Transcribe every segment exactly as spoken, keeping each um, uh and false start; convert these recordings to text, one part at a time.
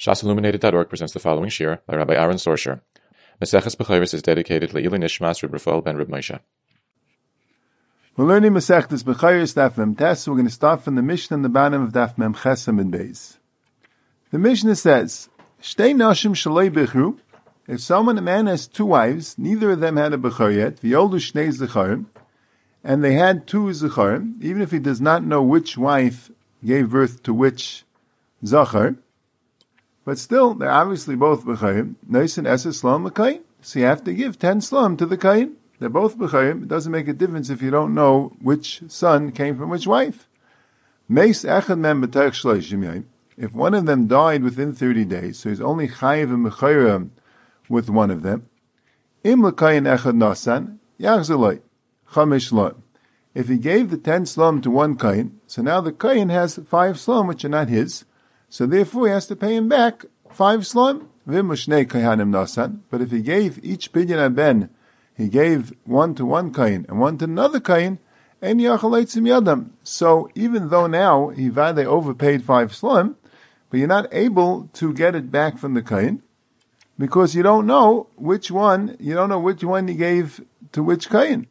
Shas Illuminated dot org presents the following shir by Rabbi Aaron Sorsher. Maseches Bechayros is dedicated to Le'ilui Nishmas Reb Rafael ben Reb Moshe. We're learning Maseches Bechayros Daf Mem Tes. We're going to start from the Mishnah in the bottom of Daf Mem Chesam and Beis. The Mishnah says, Shtei Nashim Shalei Bechru. If someone, a man has two wives, neither of them had a Bechor yet, V'yoldu Shnei Zecharim, and they had two Zecharim, even if he does not know which wife gave birth to which Zachar, but still, they're obviously both Becharim. Nois and Eser Slom L'Kayin. So you have to give ten Slom to the Kayin. They're both Becharim. It doesn't make a difference if you don't know which son came from which wife. Meis Echad Mem B'Teich Shloshim Yom. If one of them died within thirty days, so he's only Chayiv and Mechayirim with one of them. Im L'Kayin Echad Nasan, Yachzaloi, Chamesh Slom. If he gave the ten Slom to one Kayin, so now the Kayin has five Slom which are not his, so therefore he has to pay him back five slom. But if he gave each pidyon ben, he gave one to one kain and one to another kain, and yadam. So even though now he they overpaid five slom, but you're not able to get it back from the kain because you don't know which one. You don't know which one he gave to which kain.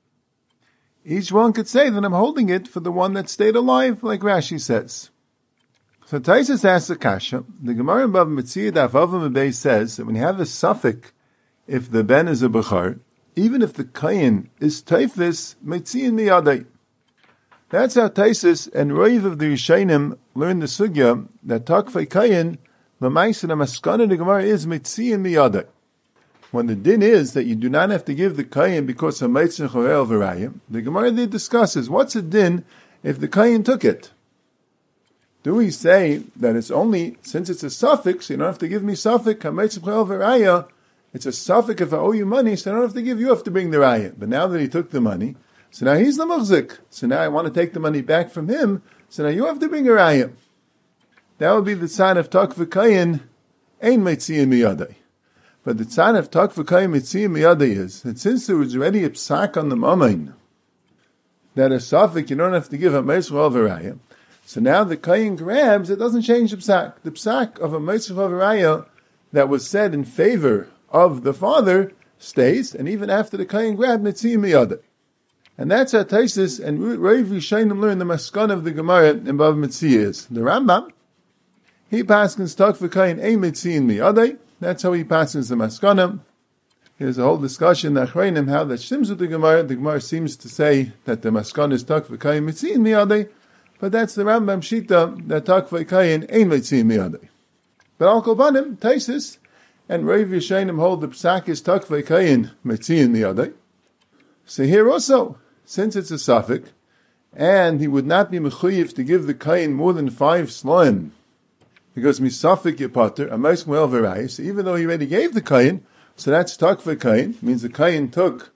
Each one could say that I'm holding it for the one that stayed alive, like Rashi says. So Taisus asks a kasha. The Gemara in Bava Metzia Daf Avim Beis says that when you have a suffix, if the ben is a bechar, even if the kayin is taifis, Metziin miyadai. That's how Taisus and Roiv of the Rishonim learned the sugya that takfei kayin l'maisa the maskana the Gemara is Metziin miyadai. When the din is that you do not have to give the kayin because of meitzin chorel v'rayim, the Gemara there discusses what's a din if the kayin took it. Do we say that it's only, since it's a suffix, you don't have to give me suffix, it's a suffix if I owe you money, so I don't have to give you, have to bring the raya. But now that he took the money, so now he's the muhzik. So now I want to take the money back from him, so now you have to bring a raya. That would be the sign of tak v'kayin, ein meitziyin miyadai. But the sign of tak v'kayin meitziyin miyadai is that since there was already a psak on the mamain, that a suffix you don't have to give a meisrael v'raya, so now the kayin grabs, it doesn't change the psak. The psak of a Meitzah Chavaraya that was said in favor of the father stays, and even after the kayin grabbed, Metziim miyadai. And that's how Taisus and Rav Rishonim learn the maskan of the Gemara in Bava Metzia is. The Rambam, he paskins tak v'kayin ein Metziim miyadai. That's how he paskins the maskanim. There's a whole discussion in Achreinim how that shims with the Gemara. The Gemara seems to say that the maskan is tak v'kayin Metziim miyadai. But that's the Rambam Shita that takvei kayin ein meitziim miyadai. But al kol banim, Taisus and Rav Rishonim hold the psak is takvei kayin meitziim miyadai. So here also, since it's a suffix, and he would not be mechuyev to give the kayin more than five slime, because misafik yepater, a meis moel v'rayis, so even though he already gave the kayin, so that's takvei kayin, means the kayin took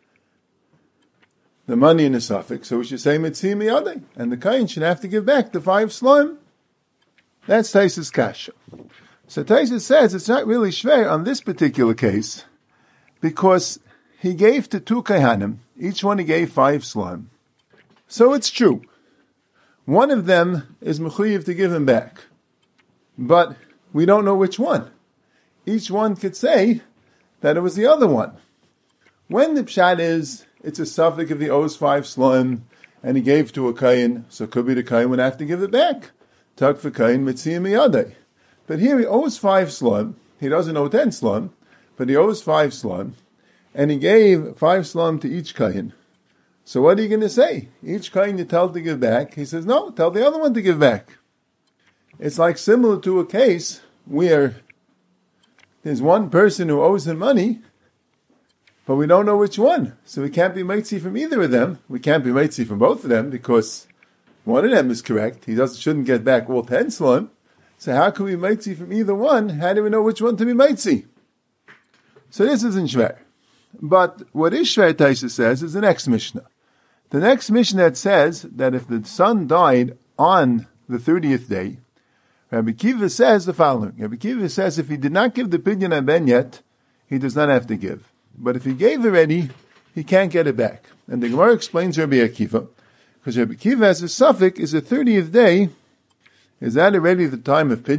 the money in a suffix, so we should say Metziim miyadai, and the kain should have to give back the five slime. That's Taisus kasha. So Taisus says it's not really shver on this particular case, because he gave to two kahanim, each one he gave five slime. So it's true. One of them is mechuyev to give him back, but we don't know which one. Each one could say that it was the other one. When the pshat is, it's a suffix if he owes five slime, and he gave to a kayin, so it could be the kayin would have to give it back. Tak for kayin Metziim miyadai. But here he owes five slime, he doesn't owe ten slime, but he owes five slime, and he gave five slime to each kayin. So what are you going to say? Each kayin you tell to give back, he says, no, tell the other one to give back. It's like similar to a case where there's one person who owes him money, but we don't know which one. So we can't be Meitzi from either of them. We can't be Meitzi from both of them because one of them is correct. He doesn't shouldn't get back all ten slime. So how can we Meitzi from either one? How do we know which one to be Meitzi? So this isn't shver. But what is shver, Taisa says, is the next Mishnah. The next Mishnah that says that if the son died on the thirtieth day, Rabbi Kiva says the following. Rabbi Kiva says if he did not give the pidyon ben yet, he does not have to give. But if he gave already, he can't get it back. And the Gemara explains Rabbi Akiva, because Rabbi Akiva has a suffix, is the thirtieth day, is that already the time of pidyon?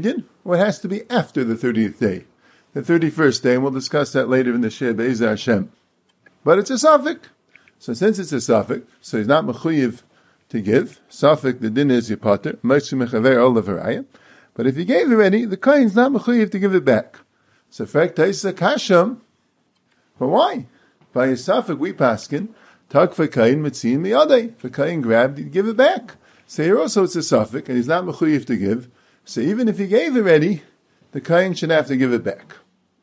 or it has to be after the thirtieth day, the thirty-first day, and we'll discuss that later in the Shir Be'ezer Hashem. But it's a suffix. So since it's a suffix, so he's not mechuyev to give. Suffix, the din is yipater, moitzi mechaver ol levaraya. But if he gave already, the kohen's not mechuyev to give it back. So fact taisa kasham. But why? By a suffix we paskin, tak for kohen mitzin miyadei. For kohen grabbed, he'd give it back. So here also it's a suffix, and he's not mechuyev to give. So even if he gave already, the kohen should have to give it back.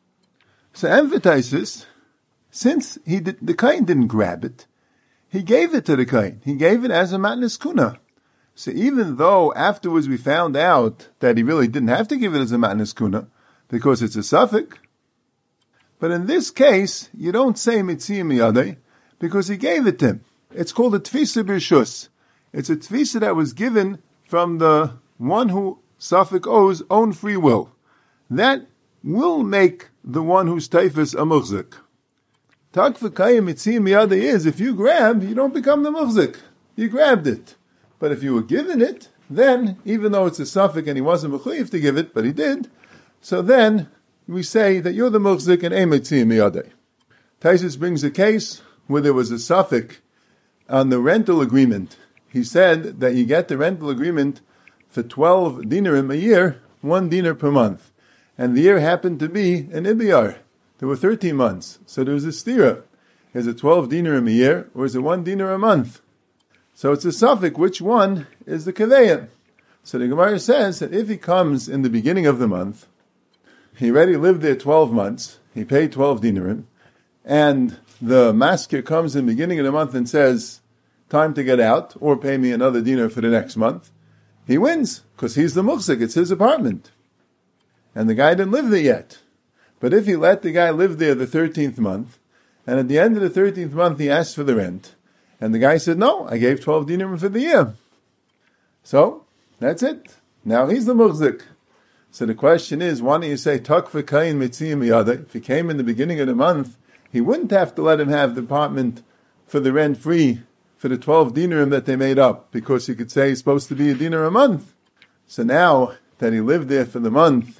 So emphasizes, since he did, the kohen didn't grab it, he gave it to the kohen. He gave it as a matnas kuna. So even though afterwards we found out that he really didn't have to give it as a matnas kuna, because it's a suffix, but in this case, you don't say mitziyim miyadei, because he gave it to him. It's called a tfisa b'rshus. It's a tfisa that was given from the one who suffix owes own free will. That will make the one who's taifas a muhzik. Tak v'kayim mitziyim miyadei is, if you grab, you don't become the muhzik. You grabbed it. But if you were given it, then, even though it's a suffix and he wasn't mechuyev to give it, but he did, so then we say that you're the muhzik and ein mitziyim miyadei. Taisus brings a case where there was a suffix on the rental agreement. He said that you get the rental agreement for twelve dinarim a year, one dinar per month. And the year happened to be an ibiyar. There were thirteen months. So there was a stira. Is it twelve dinarim a year, or is it one dinar a month? So it's a suffix, which one is the kaveya? So the Gemara says that if he comes in the beginning of the month, he already lived there twelve months, he paid twelve dinarim, and the masker comes in the beginning of the month and says, time to get out, or pay me another dinar for the next month, he wins, because he's the muhzik, it's his apartment. And the guy didn't live there yet. But if he let the guy live there the thirteenth month, and at the end of the thirteenth month he asked for the rent, and the guy said, no, I gave twelve dinarim for the year. So, that's it. Now he's the muhzik. So the question is, why don't you say, tak v'kayin mitziyim miyadei? If he came in the beginning of the month, he wouldn't have to let him have the apartment for the rent free for the twelve dinarim that they made up, because you could say he's supposed to be a dinar a month. So now that he lived there for the month,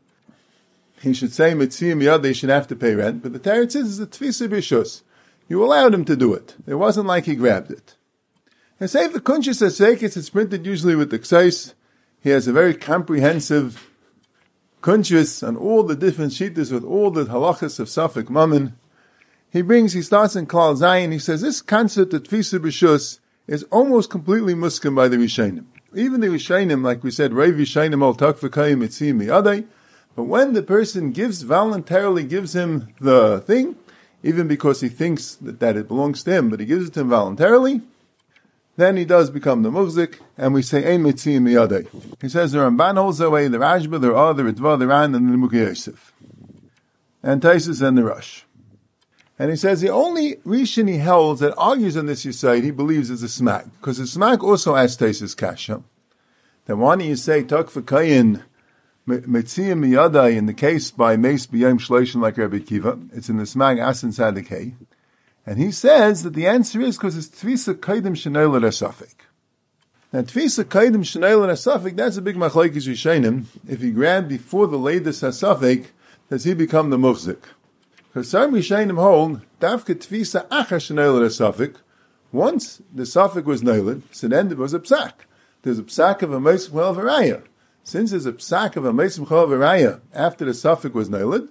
he should say mitziyim miyadei, he should have to pay rent. But the teretz is, it's a tfisa b'rshus. You allowed him to do it. It wasn't like he grabbed it. And say the kunshis hasekis, it's printed usually with the ksais. He has a very comprehensive kunshis on all the different shittas with all the halachas of Safek Mammon. He brings, he starts in Klal Zayin, he says this concept of tfisa b'rshus is almost completely muskim by the Rishonim. Even the Rishonim, like we said, Reiv Rishonim al tak v'kayim mitziyim miyadei. But when the person gives, voluntarily gives him the thing, even because he thinks that, that it belongs to him, but he gives it to him voluntarily, then he does become the muhzik, and we say, ein mitziyim miyadei. He says the Ramban holds that way, the Rashba, the Ra, the Ritva, the Ran, and the Nimukei Yosef. And Taisus and the Rush. And he says the only Rishon he holds that argues on this Yisayid, he believes is the Smak. Because the Smak also has Taisus Kasha. Then why don't you say, tak v'kayin mitziyim miyadei, in the case by Meis b'yom shloshim like Rabbi Kiva, it's in the Smag Asin Sadikei, and he says that the answer is because it's tfisa kaidim shenei l'safek. Now tfisa kaidim shenei l'safek, that's a big machlokes rishonim. If he grabbed before the latest hasafek, does he become the muhzik? Because some rishonim hold dafka tfisa achar shenei l'safek. Once the safek was nailed, so then there was a psak. There's a psak of a meisum chol v'raya. Since there's a psak of a meisum chol v'raya after the safek was nailed,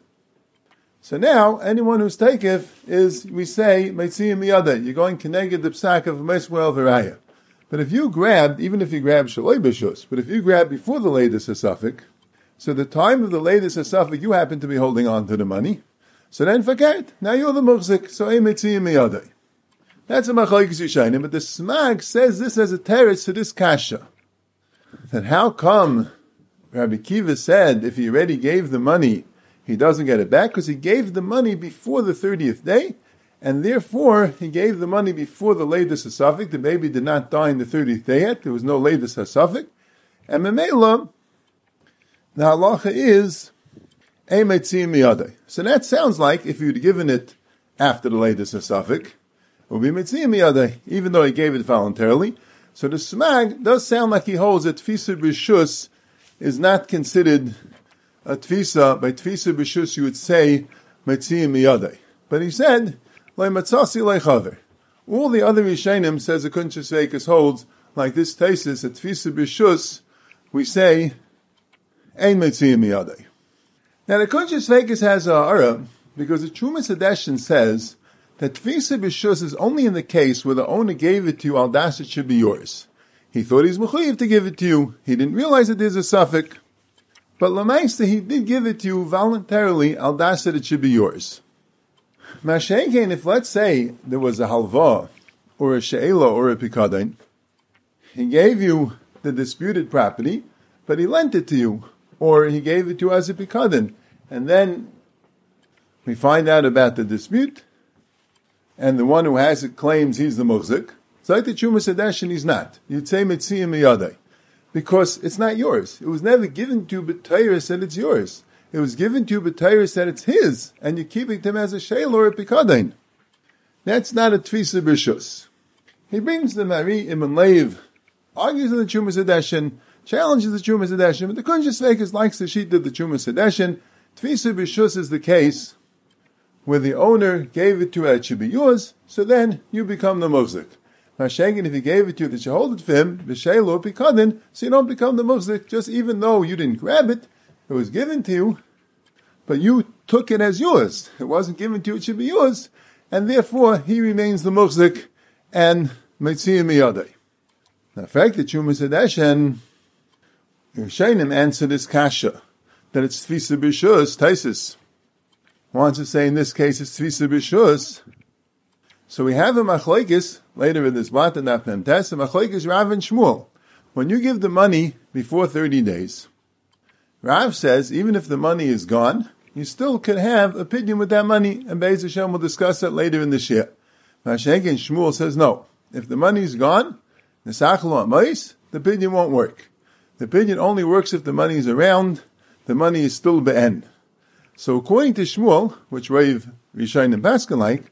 so now anyone who's takif is, we say, mitziyim miyadei. You're going keneged the psak of a meisum chol v'raya. But if you grabbed, even if you grabbed shaloi b'shus, but if you grabbed before the latest safek, so the time of the latest safek you happen to be holding on to the money, so then forget. Now you're the muhzik, so ein mitziyim miyadei. That's a machlokes rishonim, but the Smag says this as a teretz to this kasha. That how come Rabbi Kiva said if he already gave the money, he doesn't get it back? Because he gave the money before the thirtieth day, and therefore he gave the money before the latest hasafik. The baby did not die in the thirtieth day yet. There was no latest hasafik. And memela, the halacha is ein mitziyim miyadei. So that sounds like if you'd given it after the latest hasafik, will be mitziyim miyadei, even though he gave it voluntarily. So the Smag does sound like he holds that tfisa b'rshus is not considered a tfisa, by tfisa b'shus you would say, metziyim miyadai. But he said, le matzasi le chaver. All the other Rishonim, says the Kunshas Vekas holds, like this thesis, at tfisa b'shus, we say, ein metziyim miyadai. Now the Kunshas Vekas has a ara, because the Trumas Hadeshin says that tfisa b'shus is only in the case where the owner gave it to you, al das it should be yours. He thought he's mechuyev to give it to you. He didn't realize that there's a suffix. But Lamaisa, he did give it to you voluntarily, al das it should be yours. Mashenkein, if let's say there was a halva, or a she'ela, or a pikadon, he gave you the disputed property, but he lent it to you, or he gave it to you as a pikadon, and then we find out about the dispute, and the one who has it claims he's the muhzik. It's like the Trumas Hadeshin, he's not. You'd say Metziyim Miyadai. Because it's not yours. It was never given to you b'tayris that it's yours. It was given to you b'tayris that it's his, and you're keeping him as a sheil or a pikadain. That's not a tfisa b'shus. He brings the Mari Ibn Leiv, argues in the Trumas Hadeshin, challenges the Trumas Hadeshin, but the Kunshas Vekas likes the sheet of the Trumas Hadeshin. Tfisa b'shus is the case where the owner gave it to you that it should be yours, so then you become the muhzik. Mashenkin, if he gave it to you that you hold it for him, v'sheilu pikadin, so you don't become the muhzik, just even though you didn't grab it, it was given to you, but you took it as yours. It wasn't given to you, it should be yours, and therefore he remains the muhzik and metziyim miyadai. Now, in fact, the Trumas Hadeshin, Yerushalayim answer this kasha, that it's tfisa b'shus, Taisus wants to say in this case it's tfisa b'shus. So we have a machlokes later in this Matan Daf Mem Tes, a machlokes Rav and Shmuel. When you give the money before thirty days, Rav says even if the money is gone, you still could have a pidyon with that money, and Be'ez Hashem will discuss that later in the shir. Mashenk and Shmuel says no. If the money is gone, the sachlo amais, the pidyon won't work. The pidyon only works if the money is around, the money is still be'en. So according to Shmuel, which Rav Rishayin and Paskin like,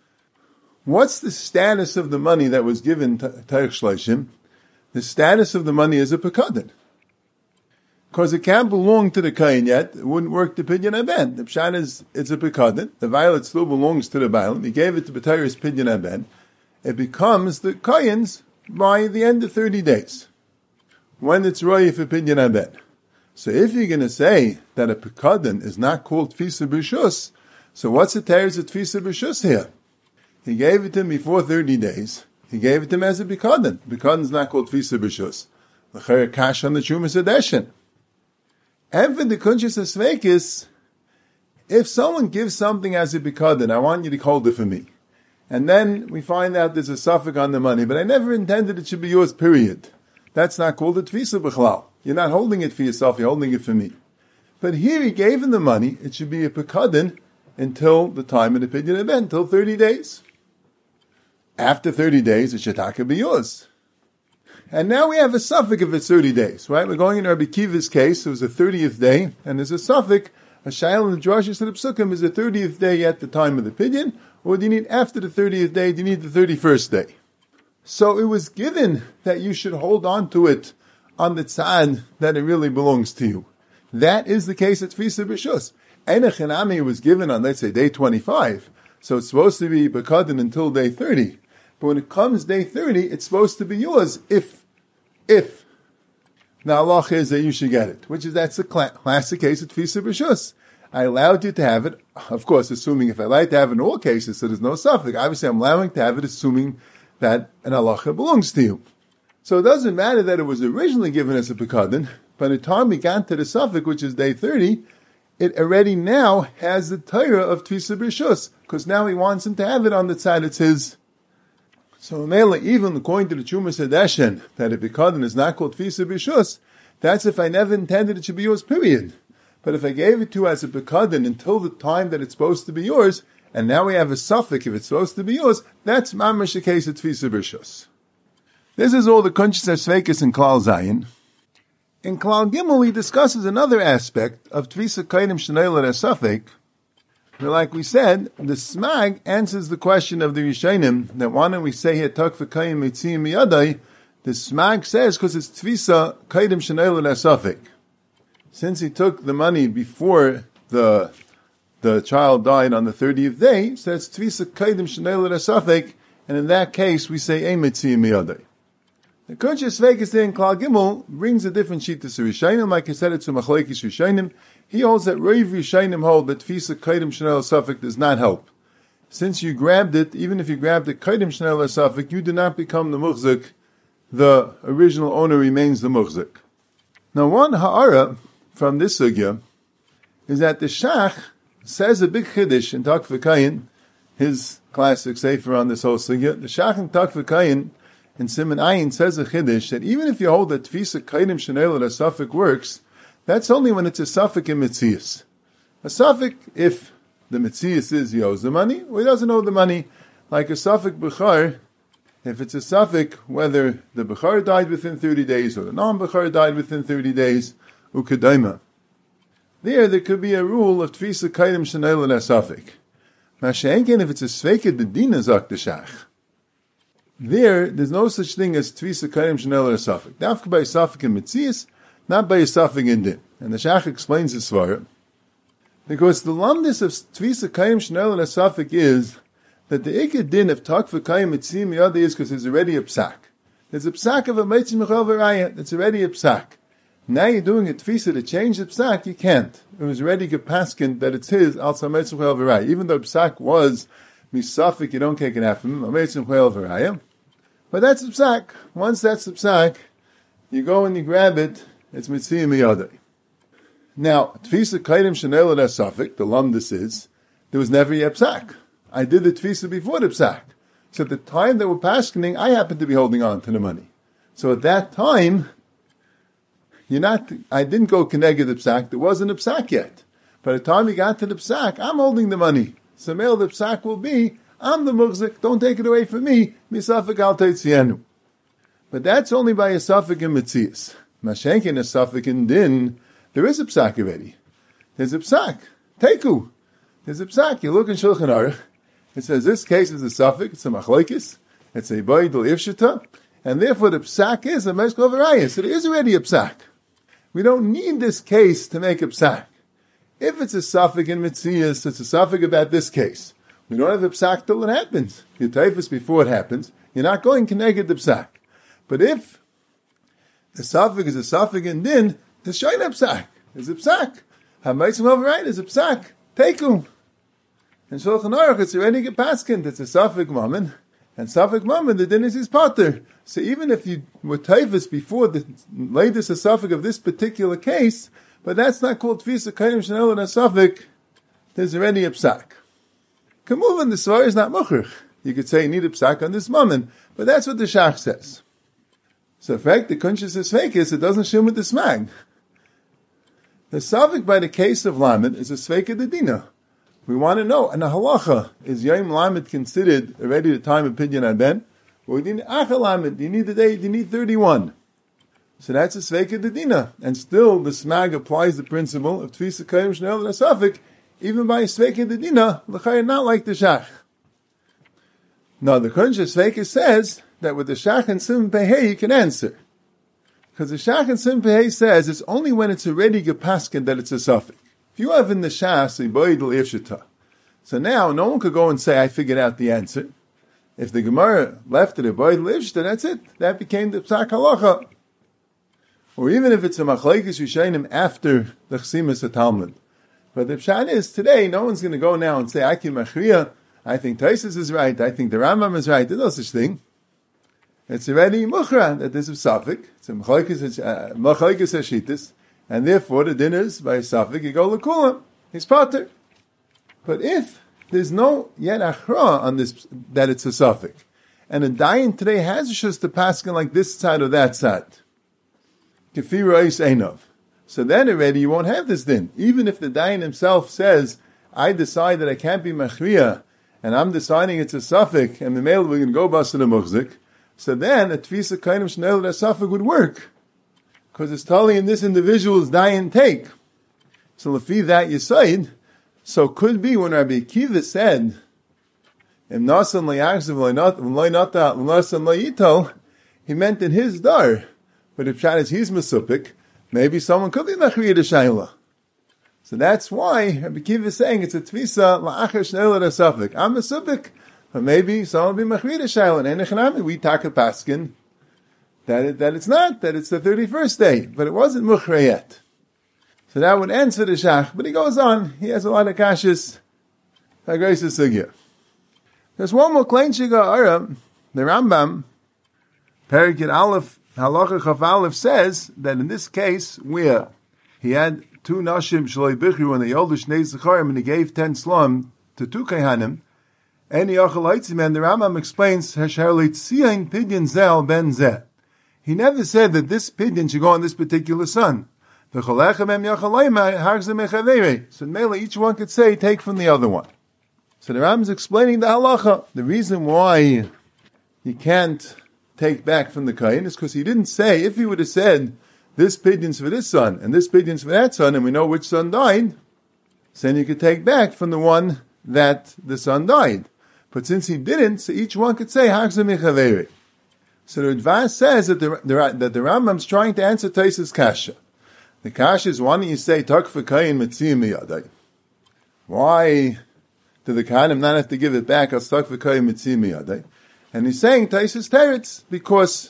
what's the status of the money that was given to Taich Shleishim? The status of the money is a pekadon. Because it can't belong to the kain yet, it wouldn't work the pidyon aben. The pshat is, it's a pekadon. The violet still belongs to the violet. He gave it to B'tayris pidyon aben. It becomes the kain's by the end of thirty days, when it's roy for pidyon aben. So if you're going to say that a pekadon is not called tfisa b'shus, so what's the teres of tfisa b'shus here? He gave it to him before thirty days. He gave it to him as a pikadon. Pikadon is not called tfisa b'shus. L'chayr kash on the Trumas Hadeshin. And for the Kunshas Vekas, if someone gives something as a pikadon, I want you to hold it for me. And then we find out there's a suffix on the money, but I never intended it should be yours, period. That's not called a tfisa b'chlal. You're not holding it for yourself, you're holding it for me. But here he gave him the money, it should be a pikadon until the time of the pidyon event, until thirty days. After thirty days, it should taka be yours. And now we have a suffix if it's thirty days, right? We're going in Rabbi Kiva's case, it was the thirtieth day, and there's a suffix, a shayla in the drashos of the psukim, is the thirtieth day at the time of the pidyon, or do you need after the thirtieth day, do you need the thirty-first day? So it was given that you should hold on to it on the tzad that it really belongs to you. That is the case at tfisa b'shus. Einach Hanami was given on, let's say, day twenty-five, so it's supposed to be bekadon until day thirty. But when it comes day thirty, it's supposed to be yours if, if the halacha is that you should get it. Which is, that's the cl- classic case of tfisa b'shus. I allowed you to have it, of course, assuming if I like to have it in all cases, so there's no suffix. Obviously, I'm allowing to have it, assuming that an halacha belongs to you. So it doesn't matter that it was originally given as a pekadon, by the time we got to the suffix, which is day thirty, it already now has the Torah of tfisa b'shus, because now he wants him to have it on the side it's his. So Mela, even according to the Trumas Hadeshin, that a pikadon is not called tfisa b'shus, that's if I never intended it should be yours, period. But if I gave it to you as a pikadon until the time that it's supposed to be yours, and now we have a suffix if it's supposed to be yours, that's mamash the case of tfisa b'shus. This is all the Kunshas Vekas in Klal Zayin. In Klal Gimel, he discusses another aspect of tfisa kainim shenayla resafek. Like we said, the Smag answers the question of the Rishonim that why don't we say here tak v'kayim mitziyim miyadai. The Smag says because it's tfisa kainim shenayla resafek. since he took the money before the the child died on the thirtieth day, so that's Tvisa Kaidim Shenel Rasafik, and in that case we say Eimitzi Miyadai. The Kunshas Vegas there in Klal Gimel brings a different sheet to Rishayim, like I said, it's a Machlekes Rishayim. He holds that Reiv Rishayim hold that Tvisa Kaidim Shenel Rasafik does not help. Since you grabbed it, even if you grabbed it Kaidim Shenel Rasafik, you do not become the Muchzik. The original owner remains the Muchzik. Now one ha'ara from this sugya is that the Shach says a big chiddush in Tak V'Kayin, his classic sefer on this whole sugya. The Shach in Tak V'Kayin in Siman Ayin says a chiddush that even if you hold that Tvisa Kaidim Shenel Rasafik works, that's only when it's a Safik in Metzias. A Safik, if the Metzias is he owes the money, or he doesn't owe the money, like a Safik B'char, if it's a Safik, whether the B'char died within thirty days or the non-B'char died within thirty days, Ukadaima. There, there could be a rule of Tvisa Kaidim Shenel Rasafik. Mashenken, if it's a Sveika Dedina Zak the Shach, there, there's no such thing as Tvisa Kaidim Shenel Rasafik. Dafka by Safik in Metzias, not by a Safik in Din. And the Shach explains this svara, because the lamdis of Tvisa Kaidim Shenel Rasafik is that the Ikad Din of Tak V'Kayim Mitzim Yada is because there's already a psak. There's a psak of a Meitzim Mechel V'Raya, that's already a psak. Now you're doing a Tvisa to change the psak, you can't. It was already Gepaskin that it's his, Al Meitzim Mechel V'Raya. Even though psak was Misafik, you don't take it after him, Meitzim Mechel V'Raya. But that's a psak. Once that's a psak, you go and you grab it, it's Mitzim Yada. Now, Tvisa Kaidim Shenel Rasafik, the lamdis is, there was never yet psak. I did the Tvisa before the psak. So at the time that we're paskening, I happened to be holding on to the money. So at that time, you're not, I didn't go Keneged the psak, there wasn't a psak yet. By the time you got to the psak, I'm holding the money. So male the psak will be, I'm the mughzik, don't take it away from me, misafik al teitzienu. But that's only by a safik in Metzias. Mashenkin a safik in Din, there is a psak already. There's a psak. Teku. There's a psak. You look in Shulchan Aruch, it says this case is a suffix, it's a machlekes, it's a baydul ifshita, and therefore the psak is a meshkol v'rayah. So there is already a psak. We don't need this case to make a psak. If it's a suffix in Metzias, it's a suffix about this case. We don't have a psak till it happens. You typhus before it happens, you're not going connected the psak. But if the suffix is a suffix in din, there's shayna psak. There's a psak. Ha'maitzim v'rayah is a psak. Teku. In Shulchan Aruch, it's already gepaskin. It's a Safik Mammon. And Safik Mammon, the din is his potter. So even if you were typhus before the latest Safik of this particular case, but that's not called Tvisa Kaidim Shenel Rasafik, there's already a psak. Kamuvan, the Svar is not Mukhrich. You could say you need a psak on this Mammon, but that's what the Shach says. So in fact, the Kunshas is fake is it doesn't shim with the smag. The Safik by the case of Lamed is a Sveika Dedina. We want to know, and the halacha, is Yom Lamed considered already the time of Pidyon Adben? Or do you need Achal Lamed? Do you need the day? Do you need thirty-one? So that's a Sveika Dedina. And still, the Smag applies the principle of Tvisa Kaidim Shenel Rasafik, even by a Sveika Dedina, l'chayr not like the Shach. Now, the Kunshas Sveika says that with the Shach and Sim Pehei you can answer. Because the Shach and Sim Pehei says it's only when it's already Gepaskin that it's a Safik. If you have in the Shas a Boidel Ifshita, so now no one could go and say, I figured out the answer. If the Gemara left it a Boidel Ifshita, that's it. That became the Psak Halacha. Or even if it's a Machlekes Rishayim after the Chsimas Talmud. But the Pshat is, today, no one's going to go now and say, I can Machriya, I think Taisus is right, I think the Rambam is right. There's no such thing. It's already Mukhra, that this is Safik. It's a Machlekes Hashitis. And therefore, the din is, by Safik, you go l'kulam. He's potter. But if there's no yet achra on this, that it's a Safik, and a dayan today has just the paskin like this side or that side, kefira is einov. So then already you won't have this din. Even if the dayan himself says, I decide that I can't be machriya, and I'm deciding it's a Safik, and the male we're going to go bust to the muhzik, so then a Tvisa Kaidim Shenel Rasafik would work. Because it's totally in this individual's dayan take. So lefi that Yisaid, so could be when Rabbi Akiva said, Im nasan layachziv loynata nasan layitol, he meant in his dar. But if Pshat is he's mesupik, maybe someone could be machriya de shayla. So that's why Rabbi Kiva is saying it's a tvisa la'achar shneilah de safik. I'm a subik, but maybe someone will be machriya de shayla. And enechanami, we taka paskin that it, that it's not, that it's the thirty-first day, but it wasn't muchra yet. So that would answer the shach. But he goes on. He has a lot of kashas. There's one more klein shiga ara. The Rambam, Perikid Aleph, Halacha Chaf Aleph says that in this case where he had two nashim shloi bichru and the older shnei zecharim and he gave ten slum to two kaihanim, and the achalayitzim, and the Rambam explains Hesher leitziyain pidyon zel ben zeh. He never said that this pidyon should go on this particular son. The Cholechem em Yachalayim Hargzeh Mechavere. So mainly each one could say, take from the other one. So the Ram is explaining the halacha. The reason why you can't take back from the Kayin is because he didn't say, if he would have said, this pidyon's for this son, and this pidyon's for that son, and we know which son died, so then you could take back from the one that the son died. But since he didn't, so each one could say, Hargzeh Mechavere. So the Advaz says that the, the, that the Rambam's trying to answer Taisa's kasha. The kasha is, why don't you say, tak v'kayin metziyim miyadai? Why do the kahanim not have to give it back as tak v'kayin metziyim miyadai? And he's saying, Taisa's teretz, because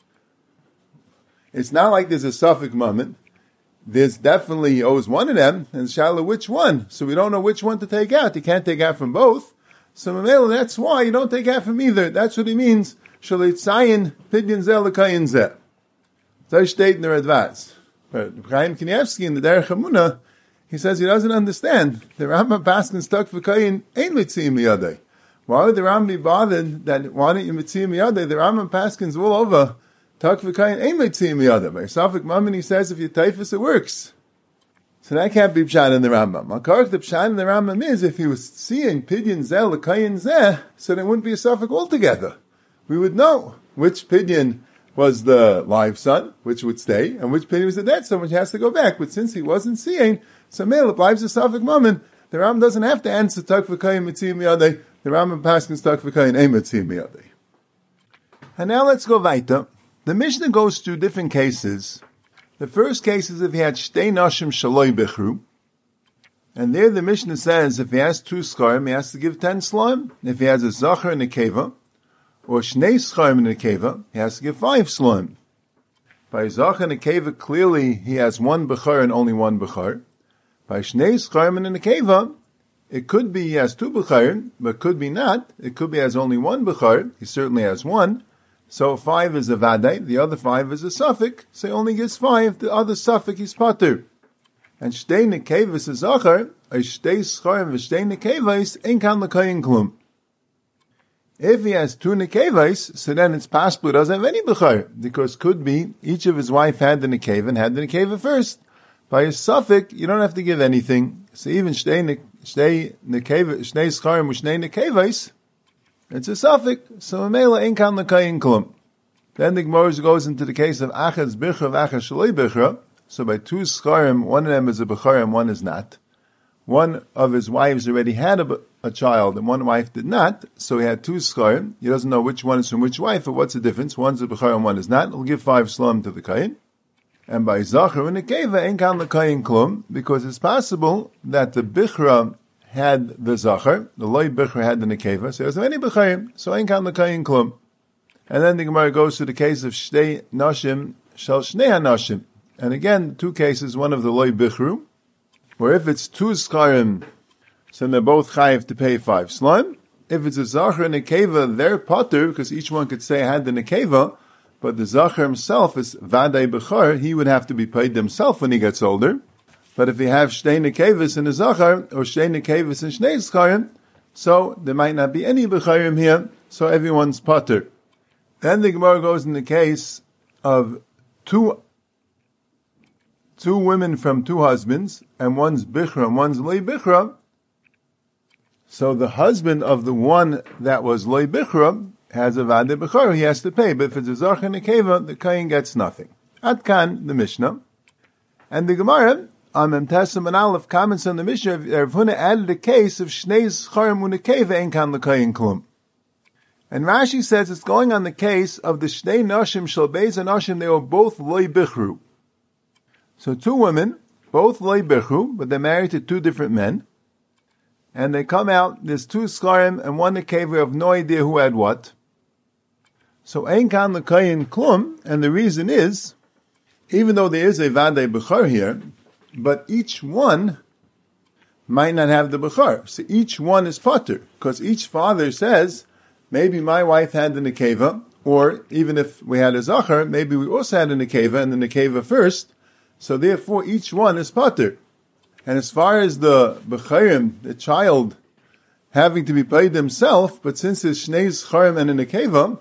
it's not like there's a suffix moment. There's definitely, he owes one of them, and Shala, which one? So we don't know which one to take out. You can't take out from both. So Mamela, that's why you don't take out from either. That's what he means. Shalitzayin pidyon zeh l'kayin zeh. So state in the Radvaz. But Chaim Kanievsky in the Derech HaMunah, he says he doesn't understand. The Rambam Paskin stuck for Kayin ain't mitziyim miyadei. Why would the Rambam be bothered that why don't you mitziyim miyadei? The Rambam Paskin's all over. Tuck for Kayin ain't mitziyim miyadei. By Safik Mammon he says if you typhus it works. So that can't be pshat in the Rambam. Makar the pshat in the Rambam is if he was seeing pidyon zeh l'kayin zeh, so there wouldn't be a Safik altogether. We would know which pidyon was the live son, which would stay, and which pidyon was the dead son, which has to go back. But since he wasn't seeing, so male applies a Safik Mammon. The Ram doesn't have to answer tak v'kayin mitziyim miyadei. The Rambam Paskin tak v'kayin ein mitziyim miyadei. And now let's go weiter. The Mishnah goes through different cases. The first case is if he had shtei nashim shaloi bichru, and there the Mishnah says if he has two skarim, he has to give ten slime. If he has a zachar and a keva, or shnei scharim and a keva, he has to give five slime. By zachar and a keva, clearly he has one bechar and only one bechar. By shnei scharim and a keva, it could be he has two bechar, but could be not. It could be he has only one bechar. He certainly has one. So five is a vadai, the other five is a suffix, so he only gets five, the other suffix is pater. And shtei nekevis is zachar, or shtei scharim v'shtei nekevis, ein kan l'kayin klum. If he has two nekevas, so then it's possible he doesn't have any bechar, because could be each of his wife had the nekeva and had the nekeva first. By a suffix, you don't have to give anything. So even shtei nekeva, shtei scharim v'shtei nekevas, it's a suffix. So Mamela ein kan l'kayin klum. Then the Gemara goes into the case of achad's bichra v'achad shalei bichra. So by two scharim, one of them is a bechar and one is not. One of his wives already had a, a child and one wife did not. So he had two scharim. He doesn't know which one is from which wife, but what's the difference? One's a bechar and one is not. He'll give five slum to the kayin. And by zachar and nekeva ein kan l'kayin klum, because it's possible that the bichra had the zachar, the loy bichra had the nekeva, so he doesn't have any becharim, so ein kan l'kayin klum. And then the Gemara goes to the case of shtei nashim shal shnei hanashim. And again, two cases, one of the loy bichru, where if it's two skarim, so they're both chayiv to pay five slime. If it's a zachar and nekeva, they're pater, because each one could say I had the nekeva, but the zachar himself is vadai bechar, he would have to be paid himself when he gets older. But if you have shtei nekevis and a zachar, or shtei nekevis and shnei skarim, so there might not be any becharim here, so everyone's pater. Then the Gemara goes in the case of two two women from two husbands, and one's bichra and one's lei bichra. So the husband of the one that was lei bichra has a vade bechar, he has to pay. But if it's a zachar and a keva, the kayin gets nothing. At kan, the Mishnah. And the Gemara, on Mem Tesam and Aleph, comments on the Mishnah, Rav Huna added a case of shnei scharim and a keva ein kan l'kayin klum. And Rashi says it's going on the case of the shnei nashim shal beis nashim, they were both loy bichru. So two women, both loy bichru, but they're married to two different men. And they come out, there's two skarim and one nekeva, have no idea who had what. So ein kan l'kayin klum, and the reason is, even though there is a vadei bechar here, but each one might not have the bechar. So each one is pater, because each father says, maybe my wife had the nekeva, or even if we had a zachar, maybe we also had a nekeva, and the nekeva first, so therefore each one is pater. And as far as the becharim, the child, having to be paid himself, but since it's shnei zcharim and a nekeva,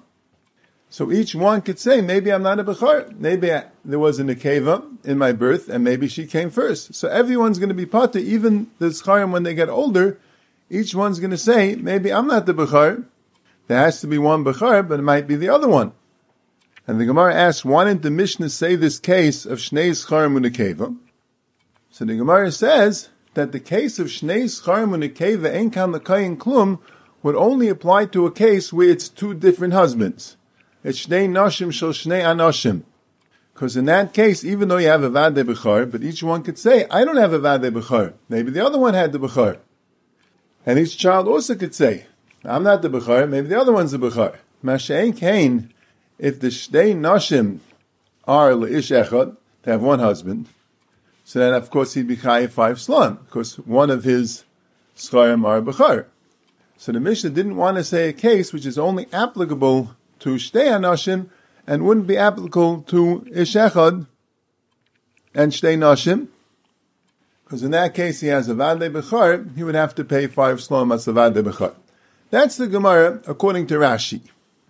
so each one could say, maybe I'm not a bechar, maybe I, there was a nekeva in my birth, and maybe she came first. So everyone's going to be pater, even the zcharim when they get older, each one's going to say, maybe I'm not the bechar. There has to be one bechar, but it might be the other one. And the Gemara asks, why didn't the Mishnah say this case of shnei zcharim and nekeva? So the Gemara says that the case of shnei zcharim and nekeva ein kan l'kayin klum would only apply to a case where it's two different husbands. It's shnei nashim shel shnei anashim. Because in that case, even though you have a vadei bechar, but each one could say, I don't have a vadei bechar. Maybe the other one had the bechar. And each child also could say, I'm not the bechar, maybe the other one's the bechar. Masha'en kain, if the shnei nashim are le'ish echad, to have one husband, so then, of course, he'd be chayiv five slum, because one of his scharim are bechar. So the Mishnah didn't want to say a case which is only applicable to shtei anashim and wouldn't be applicable to ish echad and shtei nashim, because in that case he has a vadei bechar, he would have to pay five slum as a vadei bechar. That's the Gemara according to Rashi.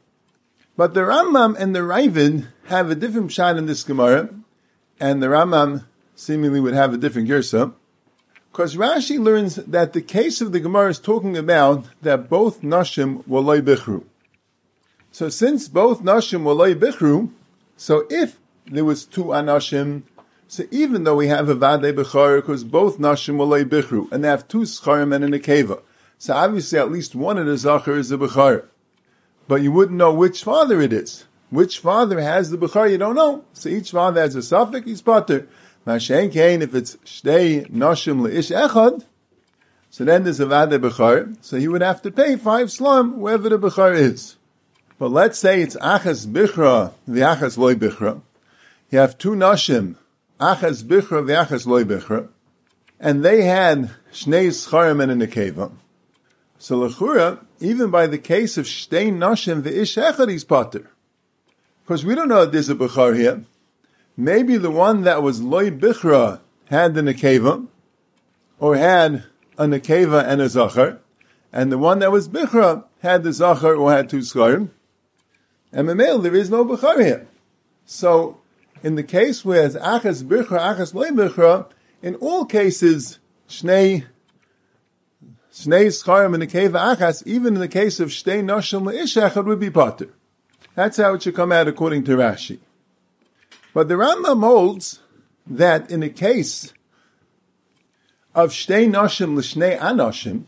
But the Rambam and the Ravid have a different shot in this Gemara, and the Rambam seemingly would have a different girsa, because Rashi learns that the case of the Gemara is talking about that both nashim were loy bichru. So since both nashim were loy bichru, so if there was two anashim, so even though we have a vadei bechar, because both nashim were loy bichru, and they have two scharim and a nekeva, so obviously at least one of the zachar is a bechar. But you wouldn't know which father it is. Which father has the bechar, you don't know. So each father has a suffix, he's pater. Mashen kain, if it's shtei nashim leish echad, so then there's a vadei bechar, so he would have to pay five slum wherever the bechar is. But let's say it's achas bichra, the achas loy bichra. You have two nashim, achas bichra, the achas loy bichra, and they had shnei scharim and a nekeva. So lechura, even by the case of shtei nashim v'ish echad, he's pater. Because we don't know if there's a bechar here. Maybe the one that was loy bichra had the nekeva, or had a nekeva and a zachar, and the one that was bichra had the zachar or had two skarim. And memel, there is no bechar here. So, in the case where it's achas bichra, achas loy bichra, in all cases, shnei, shnei skarim and nekeva achas, even in the case of shtei nashim leish echad, would be pater. That's how it should come out according to Rashi. But the Rambam holds that in the case of shtei nashim l'shnei anashim,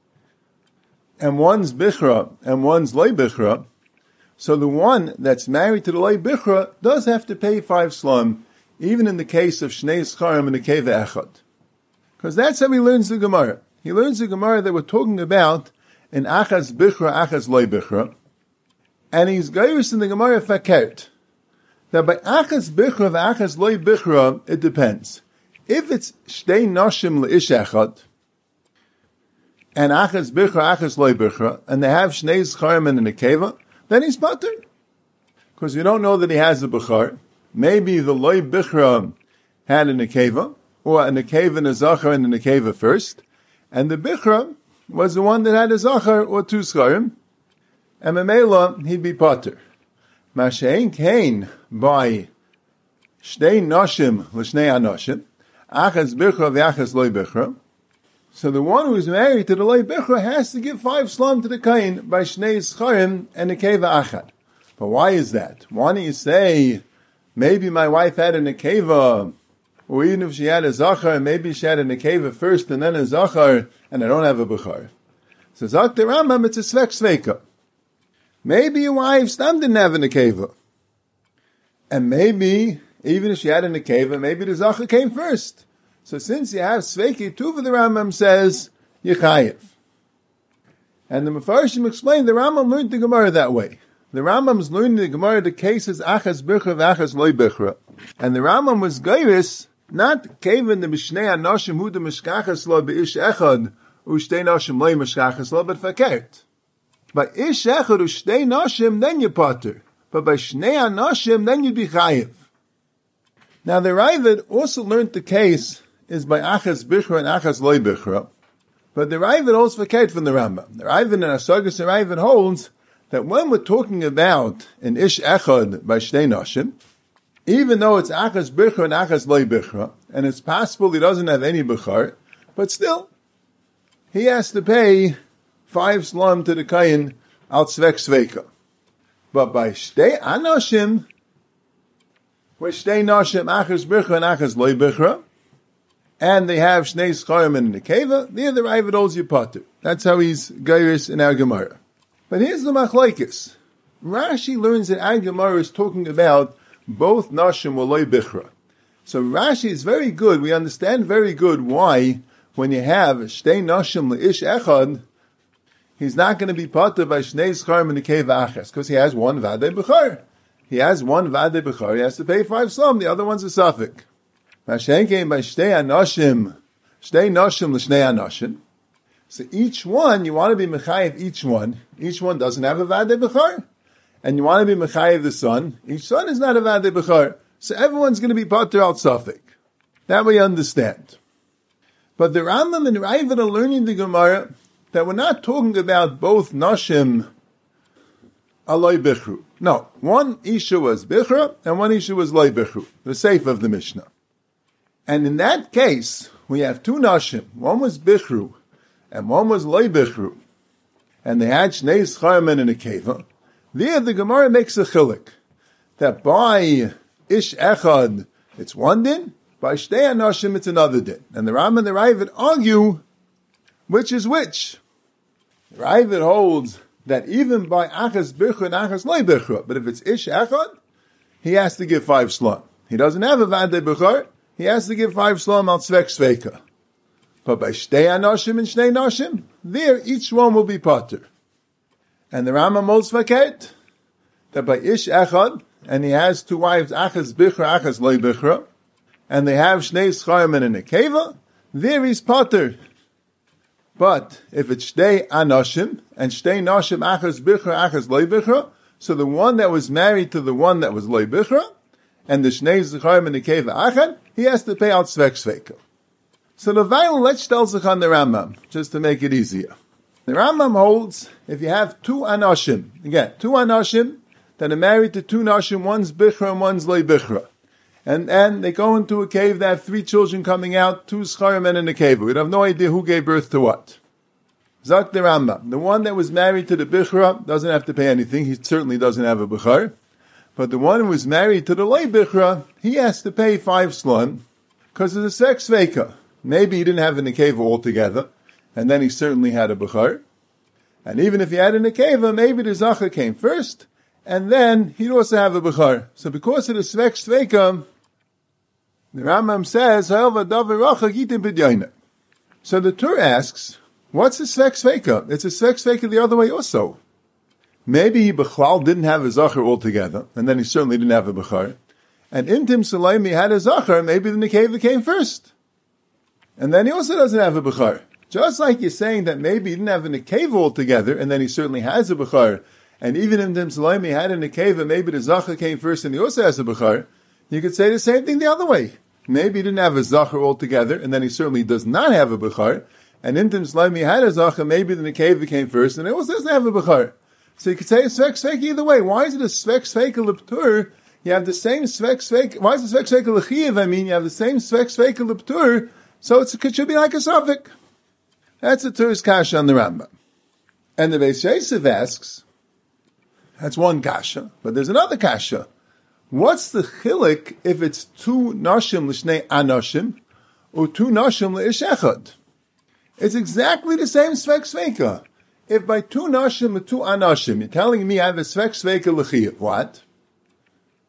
and one's bichra and one's loy bichra, so the one that's married to the loy bichra does have to pay five slum, even in the case of shnei scharim and nekeva echad. Because that's how he learns the Gemara. He learns the Gemara that we're talking about in achas bichra, achas loy bichra, and he's gairis in the Gemara fakert. That by achas bichra v'achas loy bichra, it depends. If it's shtei nashim leish echad, and achas bichra, achas loy bichra, and they have shnei zcharim and a nekeva, then he's pater. Because you don't know that he has a bechar. Maybe the loy bichra had a nekeva, or a nekeva and a zachar and a nekeva first, and the bichra was the one that had a zachar or two zcharim, and memela, he'd be pater. Mashein kain by shtei nashim l'shnei anashim, achas bichra v'achas loy bichra. So the one who is married to the loy bichra has to give five slum to the kain by shnei scharim and a nekeva achad. But why is that? Why don't you say, maybe my wife had a nekeva, or even if she had a zachar, maybe she had a nekeva first and then a zachar, and I don't have a bichar. So Zak the Rambam, it's a svek sveka. Maybe your wife stam didn't have a nekeva. And maybe Even if she had a nekeva, maybe the zacha came first. So since you have sveiki tuva, the Rambam says, Yechayev. And the Mefarshim explained, the Rambam learned the Gemara that way. The Rambam's learning the Gemara, the cases achas bichra v'achas loy bichra. And the Rambam was geiris, not kevin the mishnei anoshim hu the mishkachas lo be'ish echad, u'shtei noshim loy mishkachas lo, but fakert. By ish echad u'shtei noshim, then you potter. But by shnei anoshim, then you be chayiv. Now the Ravid also learned the case is by achas bichra and achas loy bichra. But the Ravid also fakert from the Rambam. The Ravid in Asagas, the Ravid holds that when we're talking about an ish echad by shnei noshim, even though it's achas bichra and achas loy bichra, and it's possible he doesn't have any bichar, but still, he has to pay five slum to the kayin al tzvek sveika. But by shtei anoshim, where shtei noshim achas bichra and achas loy bichra, and they have shnei scharim and nekeva, there the Ravid holds you potter. That's how he's geiris in our Gemara. But here's the machlokes. Rashi learns that our Gemara is talking about both nashim or loy bichra. So Rashi is very good. We understand very good why when you have shtei nashim leish echad, he's not going to be potter by shnei scharim and nekeva achas, because he has one vadei bechar. He has one vadei bechar. He has to pay five slum. The other one's a suffix. Mashen came by shtei anoshim, shtei noshim l'shnei anoshim. So each one, you want to be mechayev each one. Each one doesn't have a vadei bechar. And you want to be mechayev the son. Each son is not a vadei bechar. So everyone's going to be potter al safek. That we understand. But the Rambam and Ravid are learning the Gemara that we're not talking about both noshim aloy bichru. No, one isha was bichra and one isha was loy bichru. The seif of the Mishnah. And in that case, we have two nashim. One was bichru and one was loy bichru. And they had shnei scharmen and a keva. There the Gemara makes a chilik. That by ish echad, it's one din. By shtei anoshim, it's another din. And the Ram and the Ravid argue which is which. The Ravid holds that even by achas bichra and achas loy bichra, but if it's ish echad, he has to give five slum. He doesn't have a vadei bichar. He has to give five slum al tzvek sveika. But by shtei anoshim and shnei noshim, there each one will be potter. And the Rambam holds fakert that by ish echad, and he has two wives, achas bichra, achas loy bichra, and they have shnei scharim and a nekeva, there he's potter. But if it's shtei anoshim and shtei noshim achas bichra, achas loy bichra, so the one that was married to the one that was loy bichra, and the shnei scharim and nekeva achad, he has to pay out svek sveika. So the Vail let's tell sich on the Rambam, just to make it easier. The Rambam holds, if you have two anoshim, again, two anoshim, that are married to two noshim, one's bichra and one's loy bichra. And, and they go into a cave, they have three children coming out, two scharim and a nekeva. We have no idea who gave birth to what. Zak the Rambam, the one that was married to the bichra doesn't have to pay anything, he certainly doesn't have a bichar. But the one who was married to the loy bichra, he has to pay five slon, because it's a sex sveika. Maybe he didn't have a nekeva altogether, and then he certainly had a bichar. And even if he had a nekeva, maybe the zacha came first, and then he'd also have a bichar. So because of the svek sveika, the Rambam says, so the Tur asks, what's a svek sveika? It's a svek sveika the other way also. Maybe he b'chlal didn't have a zachar altogether, and then he certainly didn't have a b'char. And intim Sulaimi had a zachar, maybe the nekeva came first. And then he also doesn't have a b'char. Just like you're saying that maybe he didn't have a nekeva altogether, and then he certainly has a b'char. And even intim Sulaimi had a nekeva, maybe the zachar came first and he also has a b'char. You could say the same thing the other way. Maybe he didn't have a zachar altogether, and then he certainly does not have a b'char. And intim Sulaimi had a zachar, maybe the nekeva came first, and he also doesn't have a b'char. So you could say a svek sveik either way. Why is it a svek sveik l'ptur? You have the same svek sveik. Why is it svek sveik l'chiyev? I mean, you have the same svek sveik l'ptur. So it's, it should be like a suffix. That's the Tur's kasha on the Rambam. And the Beis Yosef asks, that's one kasha, but there's another kasha. What's the chilik if it's two nashim l'shnei anoshim or two nashim l'ish echad? It's exactly the same svek sveika. If by two nashim or two anashim, you're telling me I have a svek sveika l'chiyav, what?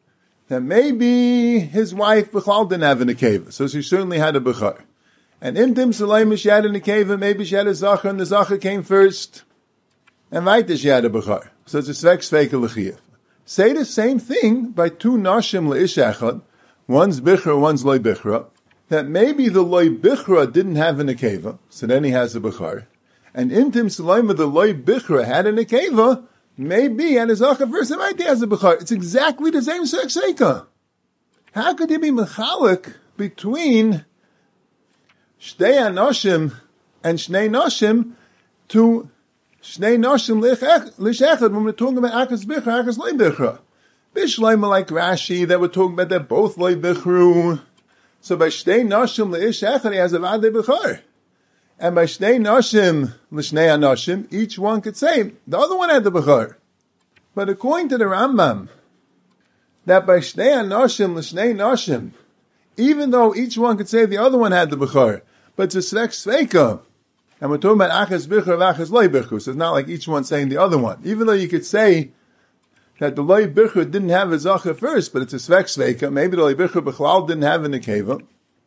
that maybe his wife Bechal didn't have a nekeva, so she certainly had a Bechar. And Imtim Sulayma, she had a nekeva, maybe she had a Zachar, and the Zachar came first. And weiter she had a Bechar. So it's a Svek Sveika L'chiyah. Say the same thing by two Nashim L'Ish Echad, one's Bichra, one's Loi Bichra, that maybe the Loi Bichra didn't have a nekeva, so then he has a Bechar. And Imtim Sulayma, the Loi Bichra, had a nekeva, maybe, and his Zachar first, and right there has a Bechar. It's exactly the same Svek Sveika. How could he be mechalik between Shtei Anoshim and Shnei Noshim to Shnei Noshim Lish Echad when we're talking about Akas Bichra, Akas Loi Bichra? Bishleima like Rashi that we're talking about that both Loi Bichru. So by Shtei Noshim Lish Echad he has a Vade Bichar. And by Shnei Noshim Lishnei Anoshim, each one could say the other one had the Bichar. But according to the Rambam, that by Shnei Anoshim Lishnei Noshim, even though each one could say the other one had the Bechar, but it's a Svek Sveika, and we're talking about Achas Bichar and Achas Loi Bichar, so it's not like each one saying the other one. Even though you could say that the Loi Bichar didn't have a Zachar first, but it's a Svek Sveika, maybe the Loi Bichar Bechlal didn't have a Nekeva,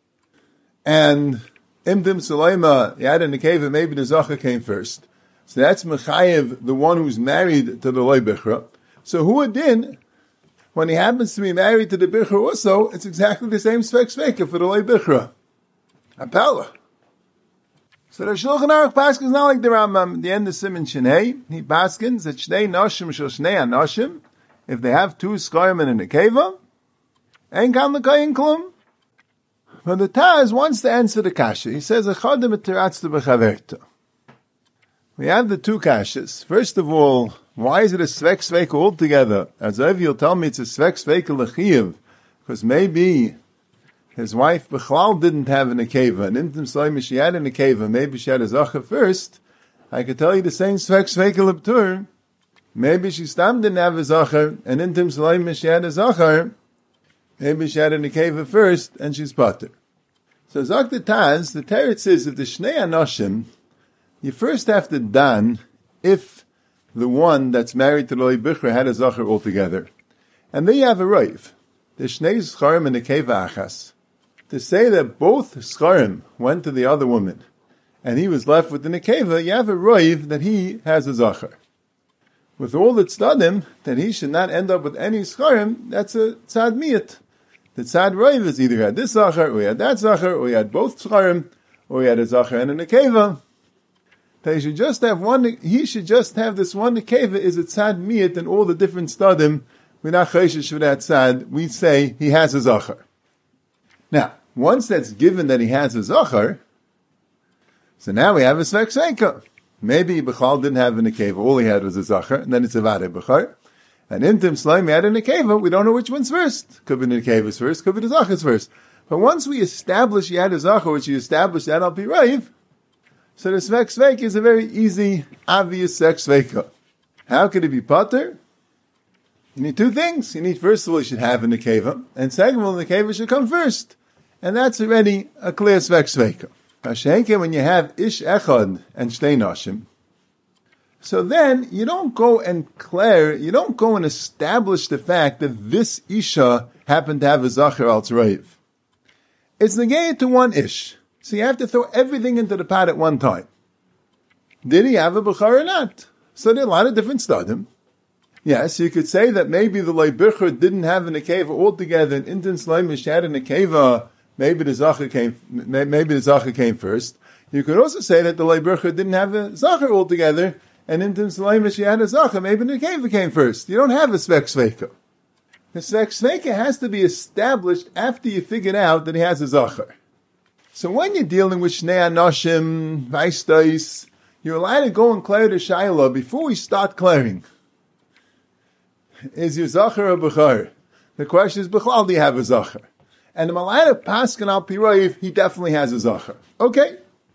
and Imdim Sulayma, he had a Nekeva, maybe the Zachar came first. So that's Mechayev, the one who's married to the Loi Bichra. So who adin, when he happens to be married to the Bichra also, it's exactly the same Svek Sveka for the Loi Bichra. Apella. So the Shulchan Aruch Paskins is not like the Rambam. At the end of Siman Shinei, he Paskins that Shnei Noshim shel Shnei Anoshim, if they have two Skoyim and a Nekeva, ain't kan l'kayin klum. But the Taz wants to answer the Kasha. He says, Achadim et tiratztu b'chaverta. We have the two Kashas. First of all, why is it a Svek Sveika altogether? As if you'll tell me it's a Svek Sveika l'chiyav, because maybe his wife Bechlal didn't have a Nekeva, and Imtim Sulayma she had a Nekeva, maybe she had a Zachar first. I could tell you the same Svek Sveika l'ptur. Maybe she stam didn't have a Zachar, and Imtim Sulayma she had a Zachar. Maybe she had a Nekeva first, and she's pater. So Zak the Taz, the Teretz says that the Shnei Anoshim, you first have to dan if the one that's married to Loi Bichra had a Zachar altogether. And then you have a Raiv. The Shnei Scharim and the Keva Achas. To say that both Scharim went to the other woman, and he was left with the Nekeva, you have a Raiv that he has a Zachar. With all the Tzadim, that he should not end up with any Scharim, that's a Tzad Miyat. The Tzad Raiv is either had this Zachar, or he had that Zachar, or he had both Scharim, or he had a Zachar and a Nekeva. That he should just have one, he should just have this one Nekeva is a Tzad Miyat and all the different Stadim. We're not Chayshish for that Tzad. We say he has a Zachar. Now, once that's given that he has a Zachar, so now we have a Svek Sveika. Maybe Bechal didn't have a Nekeva, all he had was a Zachar, and then it's a Vade Bechar. And Imtim Sulayma had a Nekeva, we don't know which one's first. Could be the Nekeva's first, could be the Zachar's first. But once we establish he had a Zachar, which he established that Al Pi Raiv, so the Svek Sveika is a very easy, obvious Svek Sveika. How could it be pater? You need two things. You need, first of all, you should have a Nekeva, and second of all, the Nekeva should come first. And that's already a clear Svek Sveika. Hashenke, when you have Ish Echad and Shtei Noshim, so then you don't go and declare, you don't go and establish the fact that this Isha happened to have a Zachar al Tzraiv. It's negated to one Ish. So you have to throw everything into the pot at one time. Did he have a Bechar or not? So there are a lot of different Stadim. Yes, you could say that maybe the Loi Bichra didn't have a Nekeva altogether, and Imtim Sulayma had a Nekeva, maybe the Zachar came, maybe the Zachar came first. You could also say that the Loi Bichra didn't have a Zachar altogether, and Imtim Sulayma she had a Zachar, maybe the Nekeva came first. You don't have a Svek Sveika. The Svek Sveika has to be established after you figured out that he has a Zachar. So when you're dealing with Shnei Anoshim, Vaistais, you're allowed to go and clear the Shaila before we start clearing. Is your Zachar a Bechar? The question is, Bechlal, do you have a Zachar? And the Malaya Paskin al Pi Raiv, he definitely has a Zachar. Okay.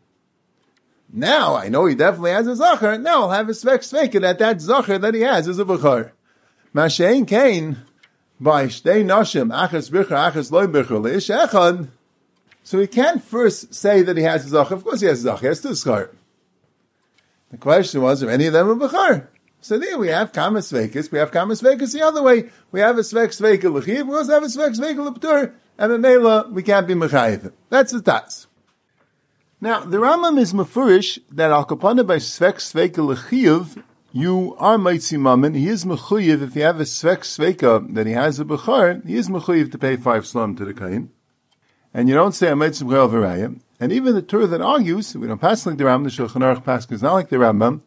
Now I know he definitely has a Zachar. Now I'll have a Svek Sveika that that Zachar that he has is a Bechar. Mashein Kain, by Shtei Noshim, Achas Bichar, Achas Loi Bichar, Leish Echad. So he can't first say that he has a Zachar. Of course he has a Zachar. He has two Zachar. The question was, are any of them a Bechar? So there we have kamas sveikas, we have kamas sveikas the other way. We have a svek sveika l'chiv, we also have a svek sveika l'ptur, and a nela, we can't be mechayiv. That's the tas. Now, the Rambam is mefurish that al kapana by svek sveika l'chiv, you are mitzi mammon, he is mechuyiv, if you have a svek sveika that he has a bechar, he is mechuyiv to pay five slum to the kain. And you don't say a mitzi b'chel v'raya. And even the Torah that argues, we don't pass like the Rambam, the Shulchan Aruch pass is not like the Rambam,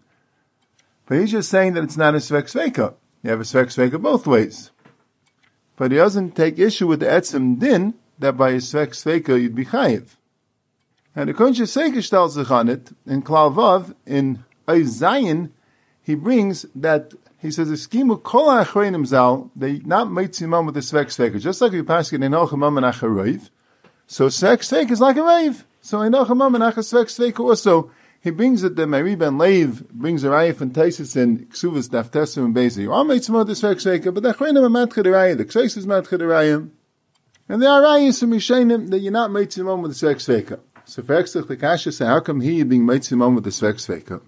but he's just saying that it's not a svek sveika. You have a svek sveika both ways. But he doesn't take issue with the etzem din, that by a svek sveika you'd be chayiv. And the Kunsh Seikish tells us on it, in Klal Vav, in Oz Zayin, he brings that, he says, Eskimu kol ha'achreinim zal, they not meitzimam with the svek sveika. Just like we pass it in Enochimam and Acharoiv, so svek sveika is like a rave. So Enochimam and Achasvek sveika also, he brings it, the Meri ben Leiv brings a raya from Taisis in Ksuvas Daftesim and Bezi. You are meitzimam with the svek sveika, but the achreinim are matcha the raya, the Kseis is matcha the raya. And there are rayas from Yishainim that you're not meitzimam with the svek sveika. So for Exach the Kasha say, how come he being meitzimam with the svek sveika?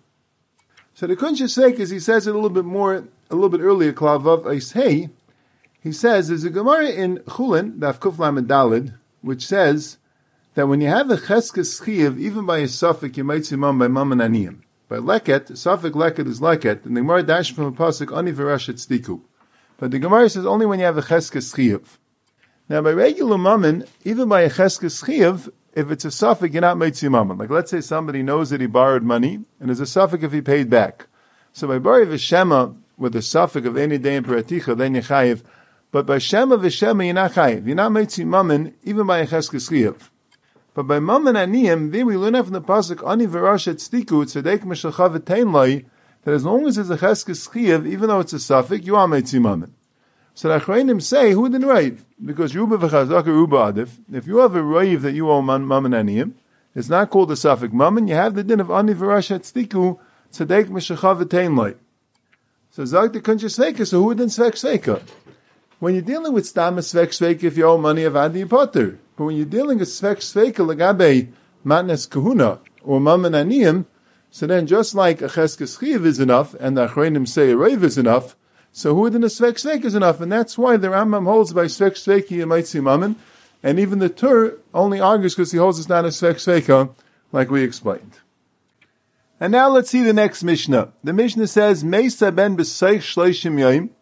So the Kunsh Seikish, he says it a little bit more, a little bit earlier, Klal Vav Eis Hey, he says, there's a Gemara in Chulin, Daf Kuf Lamed Daled, which says that when you have a cheskes chiyav, even by a suffix, you might see mum by mum and aniyim. By leket, suffix leket is leket, and the Gemara dash from a pasuk ani v'rashet stiku. But the Gemara says only when you have a cheskes chiyav. Now by regular mummin, even by a cheskes chiyav, if it's a suffix, you're not mitzvah mummin. Like let's say somebody knows that he borrowed money, and there's a suffix if he paid back. So by bari v'shema, with the suffix of any day in paraticha, then you're chayiv. But by shema v'shema, you're not chayiv. You're not mitzvah mummin, even by a cheskes chiyav. But by Mammon Aniyim, there we learn out from the pasuk Ani v'rashet stiku tzedek mishalcha v'tein lai, that as long as it's a cheskes chiyav, even though it's a suffix, you are meitzi mammon. So the Achreinim say, who didn't raiv? Because Ruba v'chazaka Ruba adif. If you have a raiv that you owe Mammon Aniyim, it's not called a suffix mammon. You have the din of Ani v'rashet stiku tzedek mishalcha v'tein lai. So Zag the Kunsh Seikish, so who didn't svek sveika? When you're dealing with stam svek sveika, if you owe money of adi potter. But when you're dealing with svek sveika legabe matnes kahuna or mammon aniyim, so then just like a cheskes chiyav is enough, and the achreinim say a rave is enough, so who within a svek sveika is enough, and that's why the Rambam holds by svek sveika you might see mammon, and even the Tur only argues because he holds it's not a svek sveika, like we explained. And now let's see the next Mishnah. The Mishnah says, Meisa ben b'seich shleishim yoyim.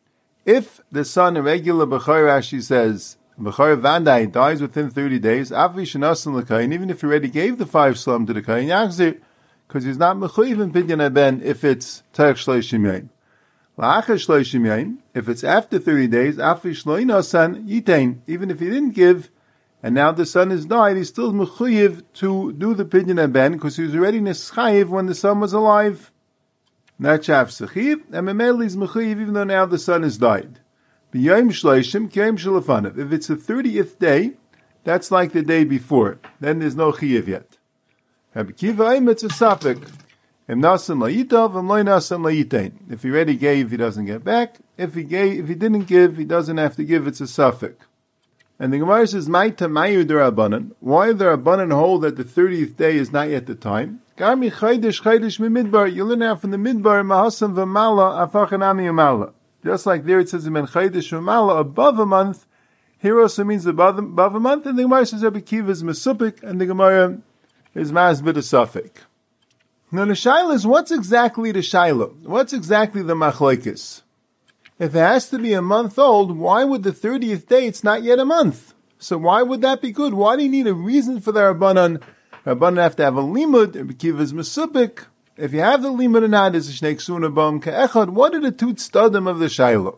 If the son, a regular Bechor, Rashi says, Bechor Vandai dies within thirty days, Avi Shanasan l'kayin, even if he already gave the five slum to the kayin, Yachzir, because he's not Mechuyev in Pidyon Ben if it's Terech Shleishim Yain. La'achar Shleishim Yain, if it's after thirty days, Avi Shloinasan Yitain, even if he didn't give, and now the son has died, he's still Mechuyev to do the Pidyon Ben, because he was already Neschayev when the son was alive. Not Shaf Sechiv, and Memeli is Mechuyev even though now the son has died. B'yayim shleishim k'yayim shalafanav. If it's the thirtieth day, that's like the day before. Then there's no chiyav yet. Rabbi Kiva, it's a suffix. If nasan la'itav, and loy nasan la'itain. If he already gave, he doesn't get back. If he gave, if he didn't give, he doesn't have to give. It's a suffix. And the Gemara says, "Ma'ita mayu derabanan." Why the Rabbanan hold that the thirtieth day is not yet the time? Garmi chaydish chaydish mimidbar. You learn out from the midbar mahasam v'mala afachanami umala. Just like there it says in chaydish v'mala above a month. Here also means above, above a month. And the Gemara says Rabbi Kiva is mesupik, and the Gemara is masbid a suffix. Now the shaila is, what's exactly the shaila? What's exactly the machlokes? If it has to be a month old, why would the thirtieth day, it's not yet a month? So why would that be good? Why do you need a reason for the Rabbanan? Rabbanan have to have a limud, Rabbi Kiva is mesupik. If you have the limud or not, is a shnei ksuna bam ka'echad. What are the two tzadim of the shaila?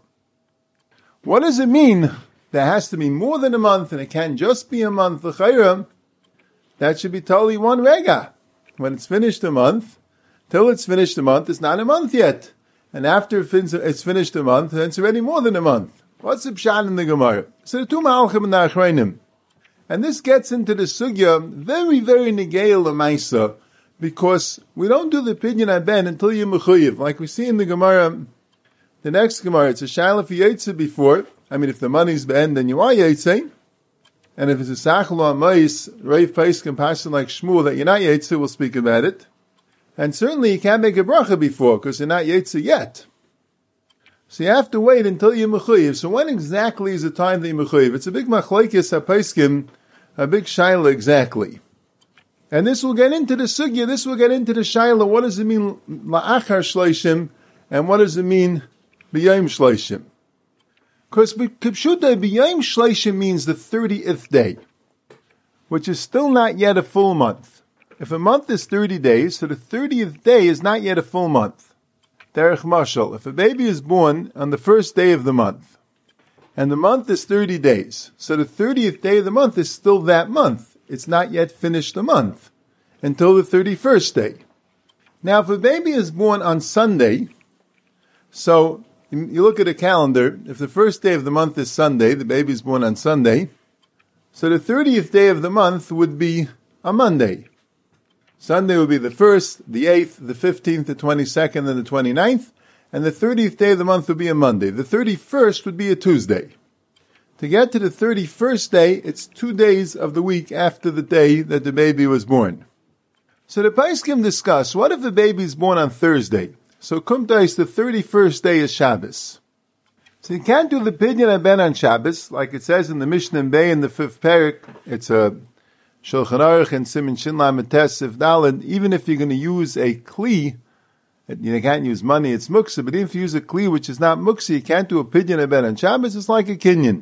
What does it mean? There has to be more than a month, and it can't just be a month. L'chayra, that should be totally one rega. When it's finished a month, till it's finished a month, it's not a month yet. And after it's finished a month, then it's already more than a month. What's the pshat in the Gemara? So the two ma'alchim and the achreinim. And this gets into the sugya, very, very negeil l'maisa, because we don't do the pidyon haben until you're mechuyev. Like we see in the Gemara, the next Gemara, it's a shaila for yetze before. I mean, if the money's be'en, then you are yetze. And if it's a sachel or a mais, Rav Pais can pass it like Shmuel, that you're not yetze, we'll speak about it. And certainly you can't make a bracha before, because you're not Yetzer yet. So you have to wait until you're Mechuyev. So when exactly is the time that you're Mechuyev? It's a big machlokes hapaiskim, a big shaila exactly. And this will get into the sugya, this will get into the shaila, what does it mean la'achar shloishim, and what does it mean b'yayim shloishim? Because kipshuta b'yayim shloishim means the thirtieth day, which is still not yet a full month. If a month is thirty days, so the thirtieth day is not yet a full month. Derech mashal, if a baby is born on the first day of the month, and the month is thirty days, so the thirtieth day of the month is still that month. It's not yet finished the month until the thirty-first day. Now, if a baby is born on Sunday, so you look at a calendar, if the first day of the month is Sunday, the baby is born on Sunday, so the thirtieth day of the month would be a Monday. Sunday would be the first, the eighth, the fifteenth, the twenty-second, and the twenty-ninth, and the thirtieth day of the month would be a Monday. The thirty-first would be a Tuesday. To get to the thirty-first day, it's two days of the week after the day that the baby was born. So the Paiskim discuss, what if the baby is born on Thursday? So Kumtais, the thirty-first day is Shabbos. So you can't do the Pidyon HaBen on Shabbos, like it says in the Mishnah Bay in the fifth parak. It's a Shulchan Aruch and Siman Shin Lamed Tes Sif Daled. Even if you're going to use a kli, you can't use money, it's muksa, but if you use a kli which is not muksa, you can't do a Pidyon HaBen on Shabbos, it's like a kinyan.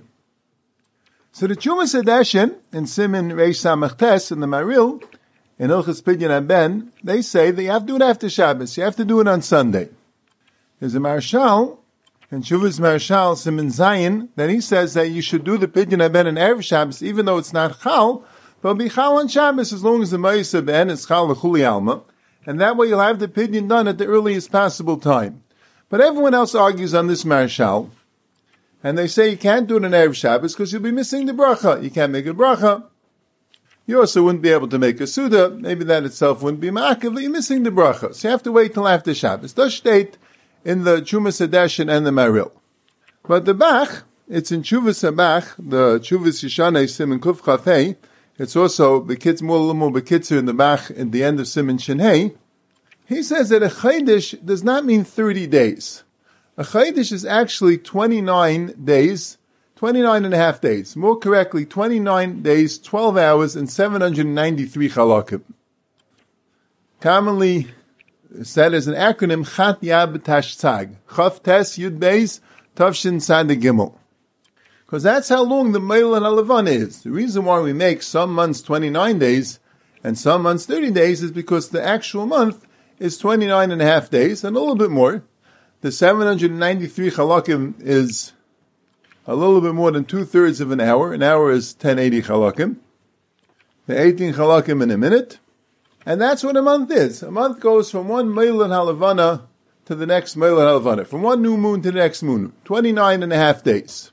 So the Chumas Hadeshin in Siman Reish Samach Tes in the Maril, in Hilchos Pidyon HaBen, they say that you have to do it after Shabbos, you have to do it on Sunday. There's a Marshal, in Shuvas Marshal, Siman Zayin, that he says that you should do the Pidyon HaBen on Erev Shabbos, even though it's not Chal, but it'll be Chal on Shabbos as long as the Ma'aseh Ben is Chal L'Chuli Alma, and that way you'll have the Pidyon done at the earliest possible time. But everyone else argues on this Marshal, and they say you can't do it on Erev Shabbos because you'll be missing the bracha. You can't make a bracha. You also wouldn't be able to make a Suda. Maybe that itself wouldn't be ma'akev, but you're missing the bracha. So you have to wait till after Shabbos. Does state in the Chumas Hadeshin and the Maril. But the Bach, it's in Chuvas HaBach, the Chuvas Yishanei Siman Kuf Chafei. It's also Bekitz Mulamu Bekitzer in the Bach at the end of Siman Shinhei. He says that a Chaydish does not mean thirty days. A Chaydish is actually twenty-nine days, twenty-nine and a half days. More correctly, twenty-nine days, twelve hours, and seven hundred ninety-three chalakim. Commonly said as an acronym, Chat Yab Tash Tzag. Chaf Tes Yud Beis Tavshin Tzad Gimel. Because that's how long the Meil and Alavan is. The reason why we make some months twenty-nine days and some months thirty days is because the actual month is twenty-nine and a half days and a little bit more. The seven hundred ninety-three chalakim is a little bit more than two-thirds of an hour. An hour is ten eighty chalakim. The eighteen chalakim in a minute. And that's what a month is. A month goes from one Meil and Halavana to the next Meil and Halavana. From one new moon to the next moon. twenty-nine and a half days.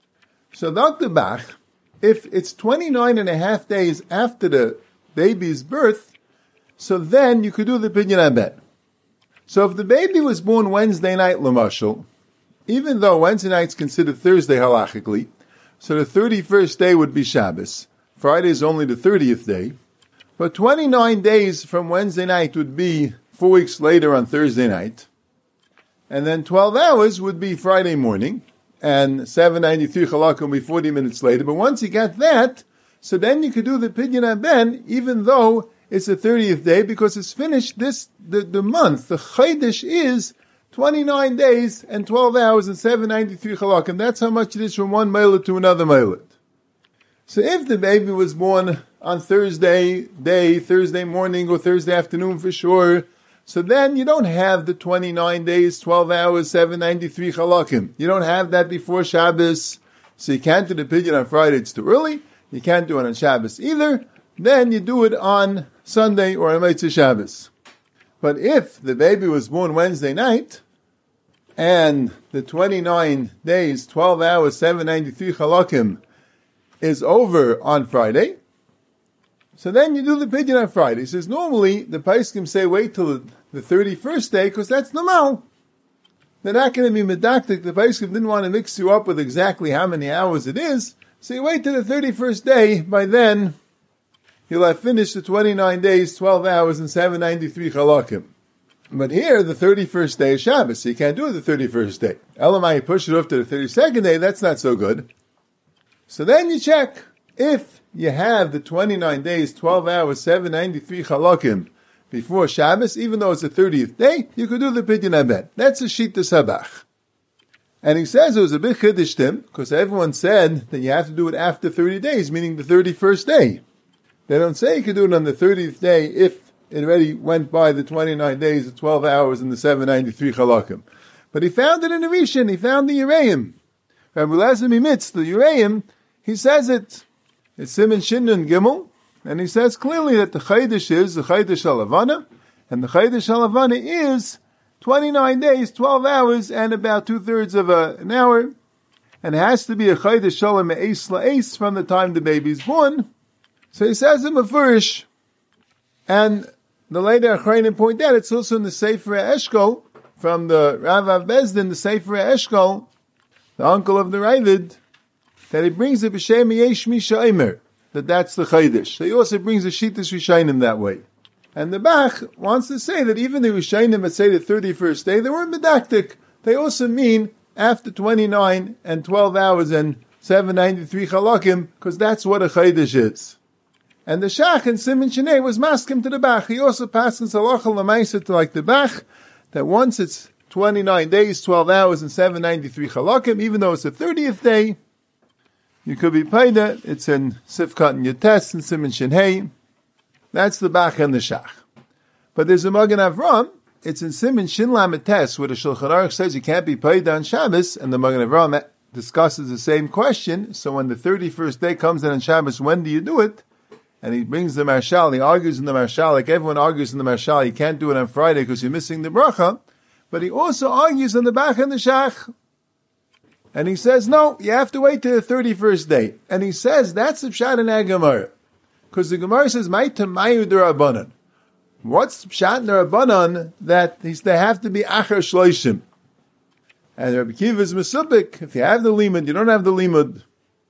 So Doctor Bach, if it's twenty-nine and a half days after the baby's birth, so then you could do the Pidyon HaBen. So if the baby was born Wednesday night, Lamashal, even though Wednesday night's considered Thursday halachically, so the thirty-first day would be Shabbos. Friday is only the thirtieth day. But twenty-nine days from Wednesday night would be four weeks later on Thursday night. And then twelve hours would be Friday morning. And seven ninety-three chalakim will be forty minutes later. But once you get that, so then you could do the Pidyon HaBen, even though it's the thirtieth day, because it's finished this, the, the month. The Chaydish is twenty-nine days and twelve hours and seven ninety-three chalakim. That's how much it is from one mailet to another mailet. So if the baby was born on Thursday day, Thursday morning, or Thursday afternoon for sure, so then you don't have the twenty-nine days, twelve hours, seven ninety-three chalakim. You don't have that before Shabbos, so you can't do the Pidyon on Friday, it's too early. You can't do it on Shabbos either. Then you do it on Sunday or on Motzei Shabbos. But if the baby was born Wednesday night, and the twenty-nine days, twelve hours, seven ninety-three chalakim is over on Friday, so then you do the Pidyon on Friday. He says normally the Paiskim say wait till the, the thirty-first day because that's normal. They're not going to be medactic. The Paiskim didn't want to mix you up with exactly how many hours it is. So you wait till the thirty-first day. By then, you'll have finished the twenty-nine days, twelve hours, and seven hundred ninety-three chalakim. But here, the thirty-first day is Shabbos, so you can't do it the thirty-first day. Elamai, you push it off to the thirty-second day, that's not so good. So then you check. If you have the twenty-nine days, twelve hours, seven hundred ninety-three chalakim before Shabbos, even though it's the thirtieth day, you could do the Pidyon Abed. That's a Shita Sabach. And he says it was a bit chiddush to him, because everyone said that you have to do it after thirty days, meaning the thirty-first day. They don't say you could do it on the thirtieth day if it already went by the twenty-nine days, the twelve hours, and the seven hundred ninety-three chalakim. But he found it in the Rishon, he found the Yereim. Rabbi Elazar Mimitz, the Yereim, he says it. It's Siman Shin and Gimel, and he says clearly that the Chaydish is the Chaydish Halavana, and the Chaydish Halavana is twenty-nine days, twelve hours, and about two-thirds of a, an hour, and it has to be a Chaydish Shalom Me'es La'es from the time the baby's born. So he says in Mefurish, and the later Achrayim point out, it's also in the Sefer Eshkol, from the Rav of Bezdin, the Sefer Eshkol, the uncle of the Ravid, that he brings the B'Shem Yesh Misha Eimer, that that's the Chaydish. So he also brings the Shittas Rishayim that way. And the Bach wants to say that even the Rishayim that say the thirty-first day, they weren't medactic. They also mean after twenty-nine and twelve hours and seven hundred ninety-three chalakim, because that's what a Chaydish is. And the Shach in Siman Shinei was maskim to the Bach. He also passed in Salach al-Lamaisa to like the Bach, that once it's twenty-nine days, twelve hours, and seven hundred ninety-three chalakim, even though it's the thirtieth day, you could be paid it. It's in Sifkat and Yates and Siman Shinei. That's the Bach and the Shach. But there's a Magen Avram. It's in Siman Shin Lamed Tes, where the Shulchan Aruch says you can't be paid on Shabbos, and the Magen Avram discusses the same question. So when the thirty-first day comes in on Shabbos, when do you do it? And he brings the Marshal, he argues in the Marshal, like everyone argues in the Marshal, you can't do it on Friday because you're missing the bracha. But he also argues in the Bach and the Shach. And he says, no, you have to wait till the thirty-first day. And he says, that's the Pshat in our Gemara. Because the Gemara says, Mai Tamayu D'Rabbanan. What's Pshat in D'Rabbanan that they have to be Acher Shloishim? And Rabbi Kiva is Mesubik. If you have the Limud, you don't have the Limud.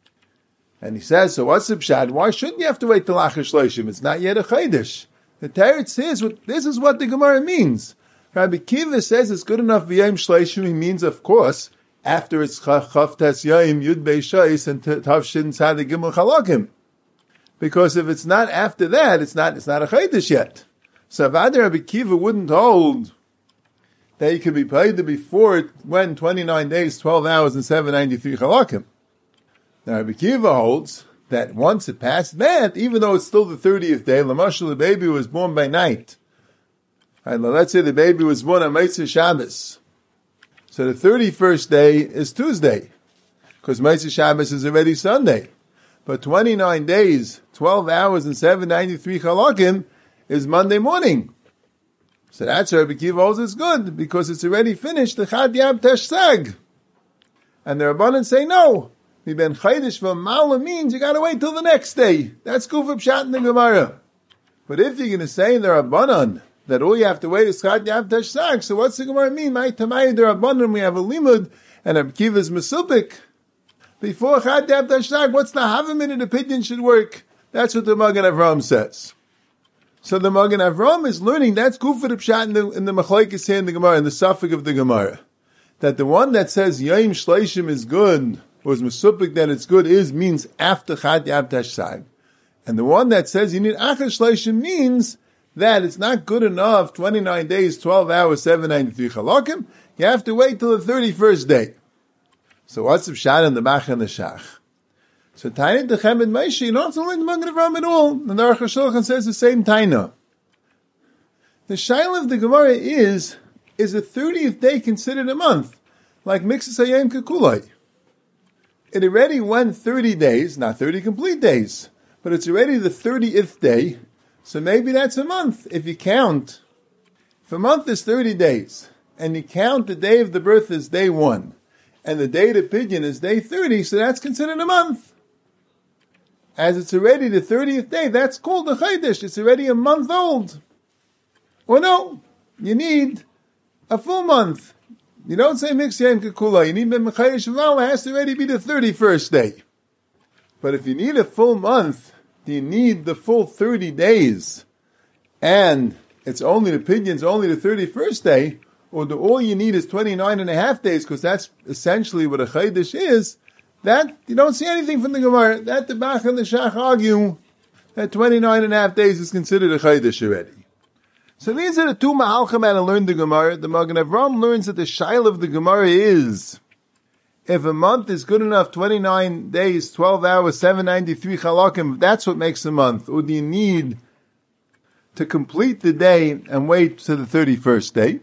And he says, so what's the Pshat? Why shouldn't you have to wait till Acher Shloishim? It's not yet a Chaydish. The Teretz says, this is what the Gemara means. Rabbi Kiva says it's good enough V'yayim Shloishim. He means, of course, after it's Chav Tes Yayim, Yud Bei Shais, and Tav Shin Tzad Gimel Chalakim. Because if it's not after that, it's not, it's not a Chaydish yet. So if Adar Rabbi Kiva wouldn't hold that he could be paid before it went twenty-nine days, twelve hours, and seven hundred ninety-three chalakim. Now Rabbi Kiva holds that once it passed that, even though it's still the thirtieth day, Lamashal, the baby was born by night. And let's say the baby was born on Meitzah Shabbos. So the thirty-first day is Tuesday, because Meitzah Shabbos is already Sunday. But twenty-nine days, twelve hours, and seven hundred ninety-three chalakim is Monday morning. So that's Rabbi Kiva holds is good, because it's already finished the Chad Yab Tesh Sag. And the Rabbanan say no. Mi ben Chaydish v'Mala means you gotta wait till the next day. That's Kufah Pshat in the Gemara. But if you're gonna say in the Rabbanan that all you have to wait is Chad Yab Tesh Sag, so what's the Gemara mean? Mai Tamayid the Rabbanan, we have a limud, and Rabbi Kiva is Mesubik. Before Chad Yab Tesh Sag, what's the Havamid in opinion should work? That's what the Magen Avram says. So the Magen Avram is learning, that's Kufah the Pshat in the, in the Machlekes here in the Gemara, in the Safek of the Gemara. That the one that says Yayim Shleishim is good, was Mesupik that it's good, is, means after Chad Yab Tesh Sag. And the one that says you need Acher Shleishim means that it's not good enough, twenty-nine days, twelve hours, seven hundred ninety-three chalakim, you have to wait till the thirty-first day. So what's the Pshat in the Bach and the Shach? So Tainat Dechem and Moshe, you don't have to learn the Magen Avram at all. And the Aruch HaShulchan says the same Taina. The Shaila of the Gemara is, is the thirtieth day considered a month? Like Mixus Hayom Kekulai. It already went thirty days, not thirty complete days, but it's already the thirtieth day, so maybe that's a month. If you count, if a month is thirty days, and you count the day of the birth as day one, and the day of the pigeon is day thirty, so that's considered a month. As it's already the thirtieth day, that's called a Chaydish. It's already a month old. Or no, you need a full month. You don't say Mix Yom Kekula. You need Ben Mechayish V'Mala. It has to already be the thirty-first day. But if you need a full month, do you need the full thirty days, and it's only the opinion's only the thirty-first day, or do all you need is twenty-nine and a half days, because that's essentially what a chaydish is, that you don't see anything from the Gemara. That the Bach and the Shach argue that twenty-nine and a half days is considered a chaydish already. So these are the two Mahalchim that learned the Gemara. The Magen Avraham learns that the shaila of the Gemara is, if a month is good enough, twenty-nine days, twelve hours, seven ninety-three chalakim, that's what makes a month. Or do you need to complete the day and wait to the thirty-first day?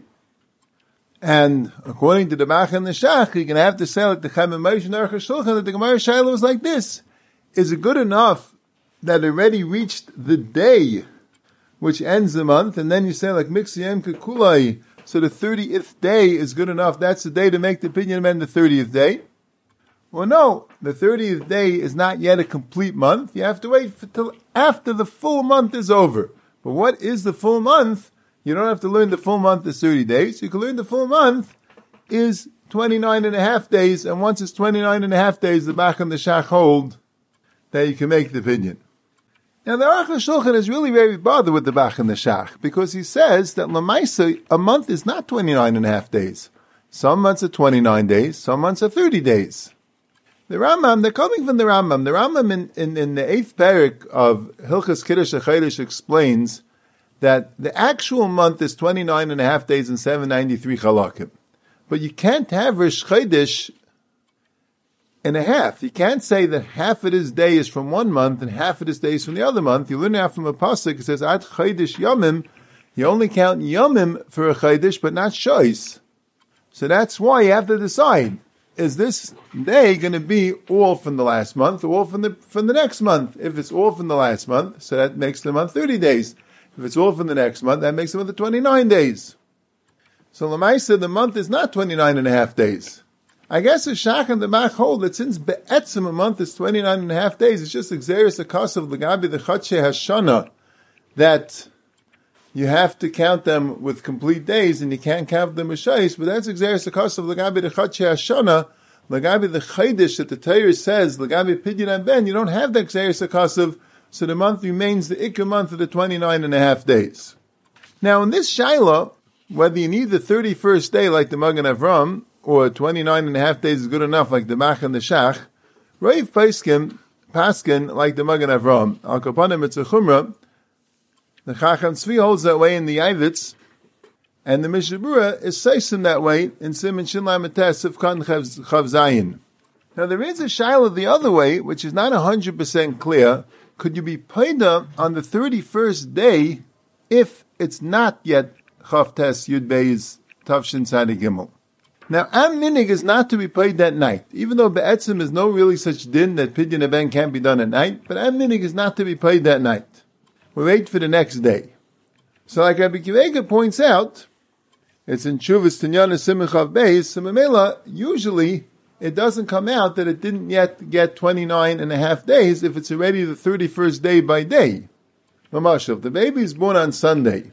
And according to the Bach and the Shach, you're going to have to say like the Chaim Moshe and Aruch HaShulchan that the Gemara shaila was like this. Is it good enough that already reached the day which ends the month, and then you say like Miksiyem Kekulai, so the thirtieth day is good enough, that's the day to make the opinion amend the thirtieth day? Well no, the thirtieth day is not yet a complete month, you have to wait for till after the full month is over. But what is the full month? You don't have to learn the full month is thirty days, you can learn the full month is twenty-nine and a half days, and once it's twenty-nine and a half days, the Bach and the Shach hold that you can make the opinion. Now the Aruch HaShulchan is really very bothered with the Bach and the Shach, because he says that Lamaisa, a month is not twenty-nine and a half days. Some months are twenty-nine days, some months are thirty days. The Rambam, they're coming from the Rambam. The Rambam in, in, in the eighth parak of Hilchas Kiddush HaChodesh explains that the actual month is twenty-nine and a half days and seven ninety-three chalakim. But you can't have Rosh Chodesh in a half. You can't say that half of this day is from one month and half of this day is from the other month. You learn out from a pasuk. It says, Ad Chodesh Yomim. You only count Yomim for a Chodesh, but not Shois. So that's why you have to decide, is this day going to be all from the last month or all from the, from the next month? If it's all from the last month, so that makes the month thirty days. If it's all from the next month, that makes the month twenty-nine days. So Lamaisa, the month is not twenty-nine and a half days. I guess the Shach and the Bach hold that since Be'etzim a month is twenty-nine and a half days, it's just Xeris Akas of Lagabi the Chatshe Hashana, that you have to count them with complete days and you can't count them with Shais, but that's Xeris Akas of Lagabi the Chatshe Hashana, Lagabi the Chaydish that the Torah says, Lagabi Pidyon and Ben, you don't have that Xeris Akas of, so the month remains the Ikka month of the twenty-nine and a half days. Now in this Shaila, whether you need the thirty-first day like the Magen Avraham, or twenty-nine and a half days is good enough, like the Bach and the Shach, Rav Paiskin, Paskin, like the Magen Avraham. Al Kapanim, it's a Chumrah. The Chacham Tzvi holds that way in the Yavitz, and the Mishabura is Seisim that way in Simon Shinla Mates of Kan Chav Zayin. Now there is a Shaila the other way, which is not one hundred percent clear. Could you be Paida on the thirty-first day if it's not yet Chav Tes Yud Beis Tavshin Tzadi Gimel? Now, Am Minig is not to be paid that night, even though Be'etzim is no really such din that Pidyon Eben can't be done at night, but Am Minig is not to be paid that night. We wait for the next day. So like Rabbi Kivega points out, it's in Shuvas Tinyana Simichav Beis, so Mamela, usually it doesn't come out that it didn't yet get twenty-nine and a half days if it's already the thirty-first day by day. Mamash, if the baby is born on Sunday,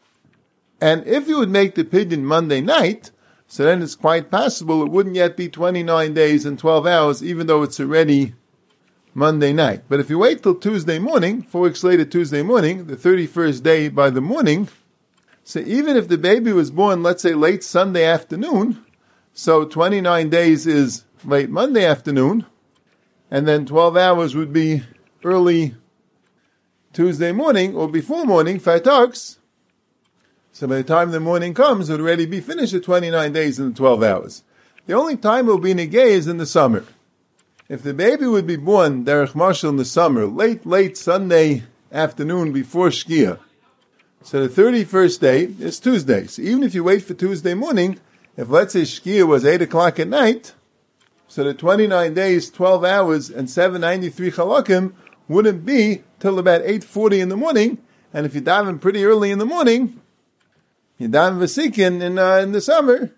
and if you would make the Pidyon Monday night, so then it's quite possible it wouldn't yet be twenty-nine days and twelve hours, even though it's already Monday night. But if you wait till Tuesday morning, four weeks later Tuesday morning, the thirty-first day by the morning, so even if the baby was born, let's say late Sunday afternoon, so twenty-nine days is late Monday afternoon, and then twelve hours would be early Tuesday morning, or before morning, Fataks. So by the time the morning comes, it would already be finished at twenty-nine days and twelve hours. The only time it will be negay is in the summer. If the baby would be born, derech marshal in the summer, late, late Sunday afternoon before Shkia, so the thirty-first day is Tuesday. So even if you wait for Tuesday morning, if let's say Shkia was eight o'clock at night, so the twenty-nine days, twelve hours, and seven ninety-three chalakim wouldn't be till about eight forty in the morning, and if you daven pretty early in the morning, you daven v'sikin in uh, in the summer,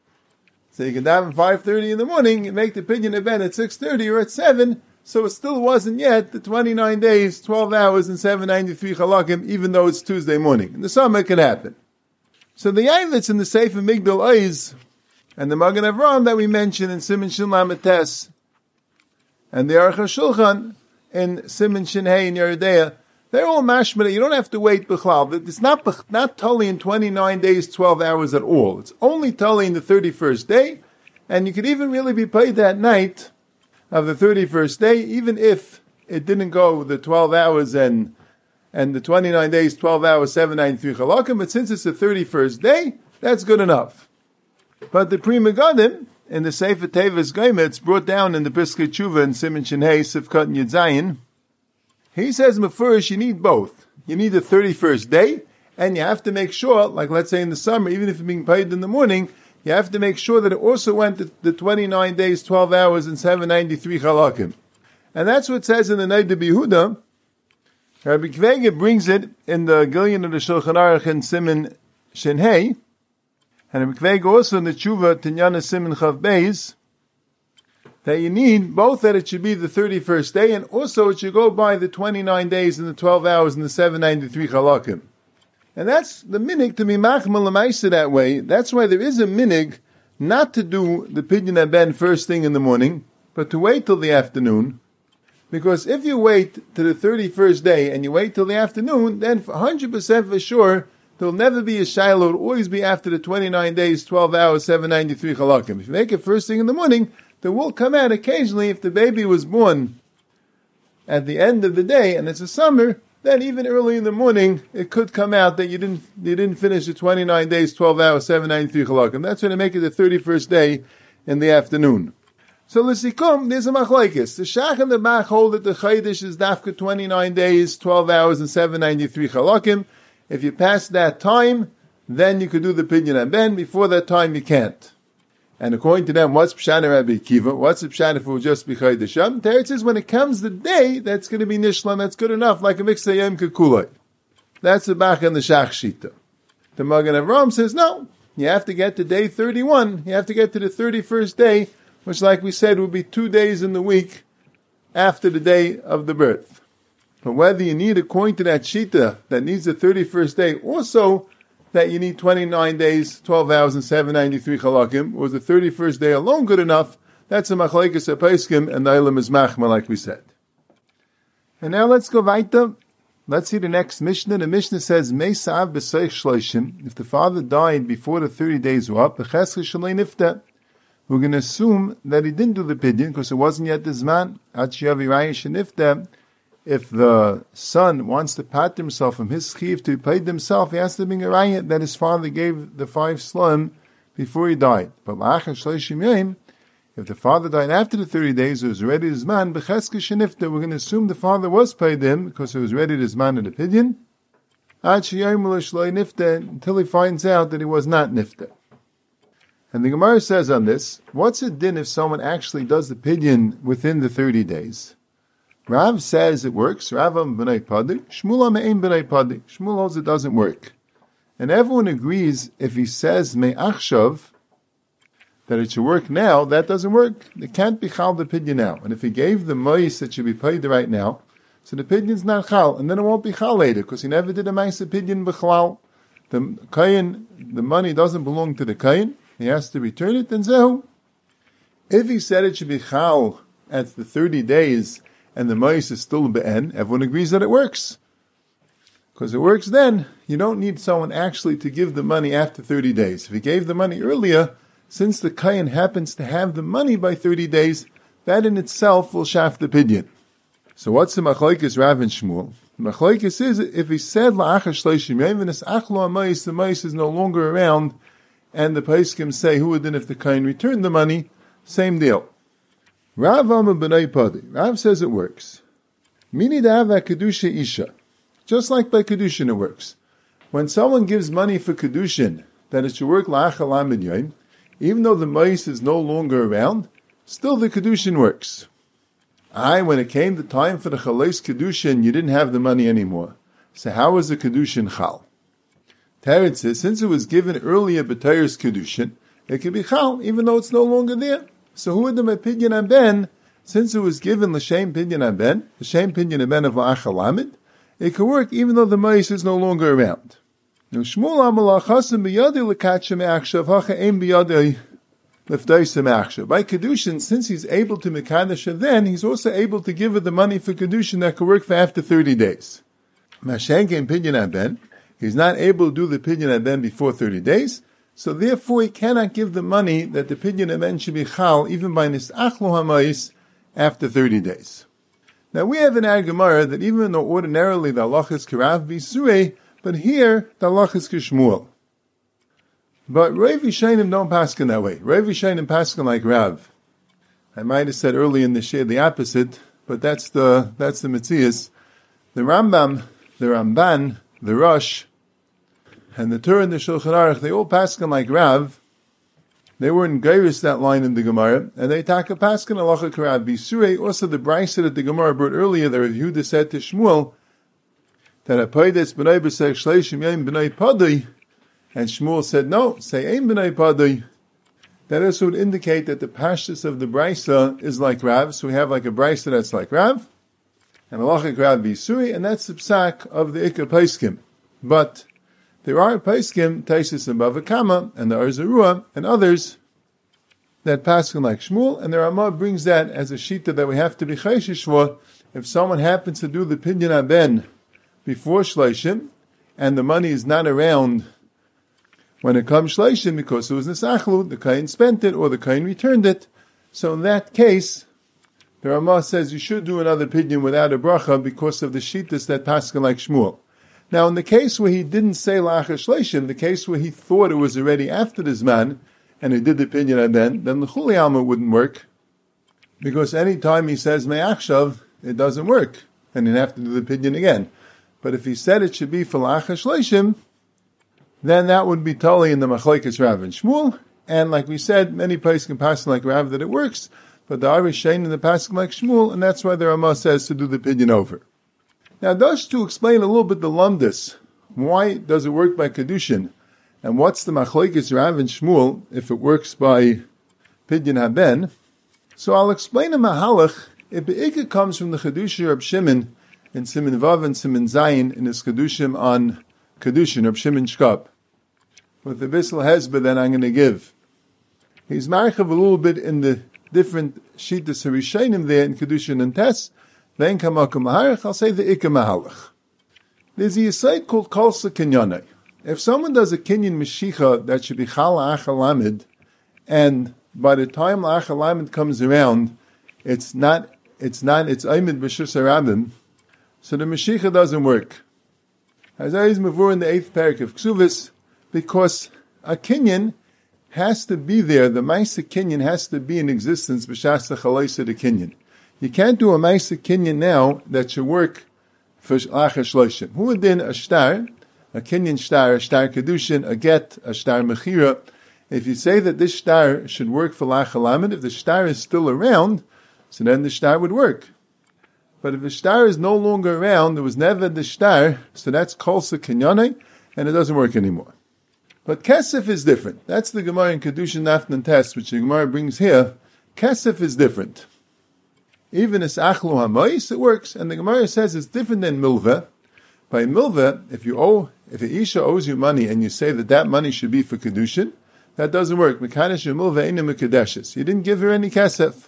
so you can daven five thirty in the morning, you make the Pidyon event at six thirty or at seven, so it still wasn't yet the twenty-nine days, twelve hours, and seven ninety-three chalakim, even though it's Tuesday morning. In the summer it can happen. So the Yavitz in the Sefer Migdal Oz, and the Magen Avraham that we mentioned in Siman Shin Lamed Tes, and the Aruch HaShulchan, in Siman Shin Hey in Yeridea, they're all mashmada. You don't have to wait b'chlal. It's not not totally in twenty-nine days, twelve hours at all. It's only totally in the thirty-first day, and you could even really be paid that night of the thirty-first day, even if it didn't go the twelve hours and and the twenty-nine days, twelve hours, seven ninety-three chalakim. But since it's the thirty-first day, that's good enough. But the Pri Megadim in the Sefer Tevis Goyim, it's brought down in the Briskei Tshuva in Siman Shin Hey, Sifkat and Yudzayin. He says, first, you need both. You need the thirty-first day, and you have to make sure, like let's say in the summer, even if you're being paid in the morning, you have to make sure that it also went the, the twenty-nine days, twelve hours, and seven ninety-three chalakim. And that's what it says in the Noda B'Yehuda. Rabbi Kvega brings it in the Gilyon of the Shulchan Aruch in Siman Shin Hey, and Rabbi Kvega also in the Tshuva Tinyana Siman Chav Beis, that you need both that it should be the thirty-first day, and also it should go by the twenty-nine days and the twelve hours and the seven ninety-three chalakim. And that's the minig to be machmal l'maisa that way. That's why there is a minig not to do the pidyon haben first thing in the morning, but to wait till the afternoon. Because if you wait to the thirty-first day and you wait till the afternoon, then one hundred percent for sure there will never be a shiloh. It will always be after the twenty-nine days, twelve hours, seven ninety-three chalakim. If you make it first thing in the morning, there will come out occasionally if the baby was born at the end of the day and it's a summer, then even early in the morning it could come out that you didn't you didn't finish the twenty-nine days, twelve hours, seven ninety-three chalakim. That's when they make it the thirty-first day in the afternoon. So l'sikum, there's a machlokes. The Shach and the Bach hold that the Chaydish is dafka twenty-nine days, twelve hours, and seven ninety-three chalakim. If you pass that time, then you could do the pidyon haben. Before that time, you can't. And according to them, what's Pshat Rabbi Akiva? What's the Pshat if it will just be Chaydish Yom? Teretz says when it comes the day, that's going to be Nishlam, that's good enough, like a Miksa Yom Kekulai. That's the Bach and the Shach Shita. The Magen Avraham says, no, you have to get to day thirty-one, you have to get to the thirty-first day, which like we said would be two days in the week after the day of the birth. But whether you need, according to that Shita, that needs the thirty-first day, also that you need twenty-nine days, twelve hours, and seven ninety-three chalakim, was the thirty-first day alone good enough? That's a machlekes hapaiskim, and the ilam is machma, like we said. And now let's go weiter. Let's see the next Mishnah. The Mishnah says, Meisav b'seich shloshim, if the father died before the thirty days were up, b'cheska shalei nifta, we're going to assume that he didn't do the pidyon, because it wasn't yet the zman, ad sheyavi rayish nifta. If the son wants to pat himself from his chiv to be paid himself, he has to bring a rayat that his father gave the five slum before he died. But if the father died after the thirty days, it was ready to zman, b'cheska shenifta, we're going to assume the father was paid him because it was ready to zman in the pidyon, until he finds out that he was not nifta. And the Gemara says on this, what's a din if someone actually does the pidyon within the thirty days? Rav says it works. Rav am b'nai padi. Shmuel am ein b'nai padi. Shmuel holds it doesn't work. And everyone agrees if he says me'achshav, that it should work now, that doesn't work. It can't be chal the pidyon now. And if he gave the mois that should be paid right now, so the pidyon's not chal, and then it won't be chal later, because he never did a ma'isa pidyon b'chalal. The kayin, the money doesn't belong to the kayin. He has to return it, and zehu. If he said it should be chal at the thirty days, and the mois is still be'en, everyone agrees that it works. Because it works then, you don't need someone actually to give the money after thirty days. If he gave the money earlier, since the kayin happens to have the money by thirty days, that in itself will shaf the pidyon. So what's the machlokes Rav and Shmuel? The machlokes is, if he said la'achar shloshim yom, v'nes achlo ha'mois, the mois is no longer around, and the poskim say, who would then if the kayin returned the money, same deal. Rav Amar b'nai padi. Rav says it works. Mini da'ava kedusha isha. Just like by kedushin it works. When someone gives money for kedushin, that it should work la'achal amid yom, even though the mois is no longer around, still the kedushin works. Aye, when it came the time for the chalais kedushin, you didn't have the money anymore. So how was the kedushin chal? Teretz says, since it was given earlier b'tayers kedushin, it can be chal, even though it's no longer there. So who would the pidyon haben, since it was given l'shem pidyon haben, l'shem pidyon haben of la'achal amid, it could work even though the mois is no longer around. Now Shmuel amal achasim b'yadei l'katcha me'achshav hacha ein b'yadei Lefdoisa Machshav. By Kedushin, since he's able to Mekadesh her then, he's also able to give her the money for Kedushin that could work for after thirty days. Mashenke in Pidyon Haben, he's not able to do the Pidyon Haben before thirty days, so therefore he cannot give the money that the Pidyon Haben should be Chal, even by Nisachlu HaMais, after thirty days. Now we have in our Gemara that even though ordinarily the halach is Karav B'Surei, but here the halach is Kishmuel. But Rav Yishayim don't paskin that way. Rav Yishayim paskin like Rav. I might have said early in the share the opposite, but that's the that's the Metzias. The Rambam, the Ramban, the Rosh, and the Torah and the Shulchan Aruch, they all paskin like Rav. They were in Geiris, that line in the Gemara, and they take a paskin halacha Karav B'Surei. Also the Brisa that the Gemara brought earlier, that Rav Yehuda said to Shmuel that a paydes b'nai b'sech shleishim yom b'nai padai. And Shmuel said, no, say Ein B'nai Padai. That also would indicate that the pashtus of the Brisa is like Rav. So we have like a Brisa that's like Rav, and Halacha Rav B'Surei, and that's the psak of the Ikar Paiskim. But there are Paiskim, Taisus and Bava Kama, and the Arzarua, and others that paskin like Shmuel, and the Ramah brings that as a shita that we have to be chayshish for. If someone happens to do the Pidyon Haben before Shleishim, and the money is not around when it comes Shleishim, because it was Nesachlu, the Kain spent it, or the Kain returned it. So in that case, the Ramah says you should do another pidyon without a bracha because of the shittas that paskin like Shmuel. Now in the case where he didn't say La'achar Shleishim, the case where he thought it was already after the Zman, and he did the pidyon and then, then the Chuli Alma wouldn't work, because any time he says Me'achshav, it doesn't work, and he'd have to do the pidyon again. But if he said it should be for La'achar Shleishim, then that would be totally in the Machlekes Rav and Shmuel. And like we said, many places can pass like Rav that it works, but the Arish Shein in the passing like Shmuel, and that's why the Ramah says to do the pidyon over. Now, just to explain a little bit the lumdus, why does it work by Kedushin, and what's the Machlekes Rav and Shmuel if it works by pidyon haben? So I'll explain a mahalach. It be'ikah comes from the Chedushi Reb Shimon in Siman Vav and Siman Zayin in his Kedushim on Kedushin, Reb Shimon Shkop, with the Bissel Hezbollah that I'm going to give. He's marchav a little bit in the different shittas harishainim there in Kedushin and Tess. Then kamakum maharach, I'll say the ikka mahalach. There's a yisayt called kolsa kinyanai. If someone does a kinyan mashicha that should be chal la'achar lamed, and by the time la'achar lamed comes around, it's not, it's not, it's aimid b'shus harabim, so the mashicha doesn't work. As I is mavur in the eighth parak of Ksuvis, because a kinyan has to be there, the Maisa kinyan has to be in existence b'shas l'chalaisa the kinyan. You can't do a Maisa kinyan now that should work for La'achar Shloshim. Who would then a shtar, a kinyan shtar, a shtar kedushin, a get, a shtar mechira? If you say that this shtar should work for La'achar Lamed, if the shtar is still around, so then the shtar would work. But if the shtar is no longer around, there was never the shtar, so that's kolsa kinyanai, and it doesn't work anymore. But kesef is different. That's the Gemara in Kedushin Naftan and Test, which the Gemara brings here. Kesef is different. Even as achlu hamois, it works. And the Gemara says it's different than milveh. By milveh, if you owe, if a isha owes you money and you say that that money should be for Kedushin, that doesn't work. Mekadesh milveh eina mekadeshes. You didn't give her any kesef.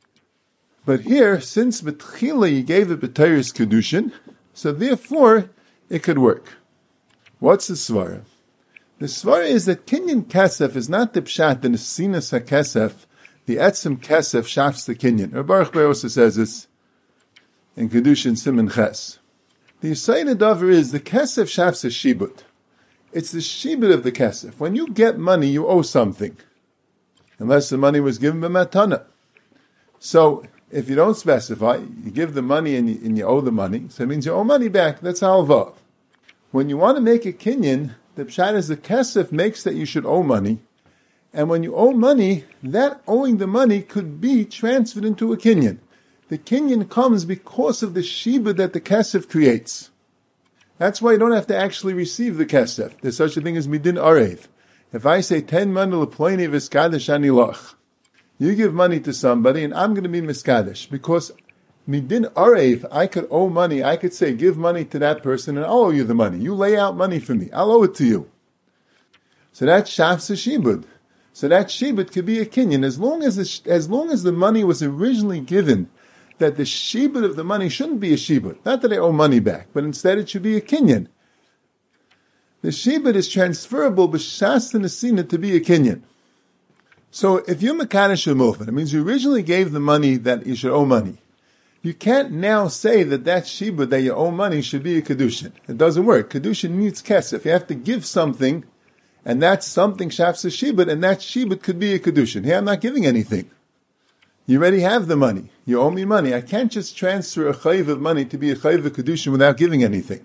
But here, since betchila you gave it b'teiris Kedushin, so therefore it could work. What's the svara? The svara is that kinyan kesef is not the pshat in the sinas hakesef, the etzim kesef shafs the kinyan. Rabbi Baruch Ber also says this in Kedushin Siman Ches. The Yisayna Dover is the kesef shafs a shibut. It's the shibut of the kesef. When you get money, you owe something, unless the money was given by matana. So if you don't specify, you give the money and you, and you owe the money, so it means you owe money back. That's halva. When you want to make a kinyan, the pshat is the kesef makes that you should owe money, and when you owe money, that owing the money could be transferred into a kinyan. The kinyan comes because of the shiba that the kesef creates. That's why you don't have to actually receive the kesef. There's such a thing as midin arev. If I say ten money leploni v'skadesh ani lach, you give money to somebody, and I'm going to be miskadesh because midin arev, I could owe money. I could say, give money to that person, and I'll owe you the money. You lay out money for me. I'll owe it to you. So that's shafs shibud. So that shibud could be a kinyan. As long as the, as long as the money was originally given, that the shibud of the money shouldn't be a shibud. Not that I owe money back, but instead it should be a kinyan. The shibud is transferable b'shas nesina to be a kinyan. So if you're mekadosh umufin, it means you originally gave the money that you should owe money. You can't now say that that shibud that you owe money should be a kedushin. It doesn't work. Kedushin needs kesef. You have to give something, and that's something shafs a shibud, and that shibud could be a kedushin. Here I'm not giving anything. You already have the money. You owe me money. I can't just transfer a chayiv of money to be a chayiv of kedushin without giving anything.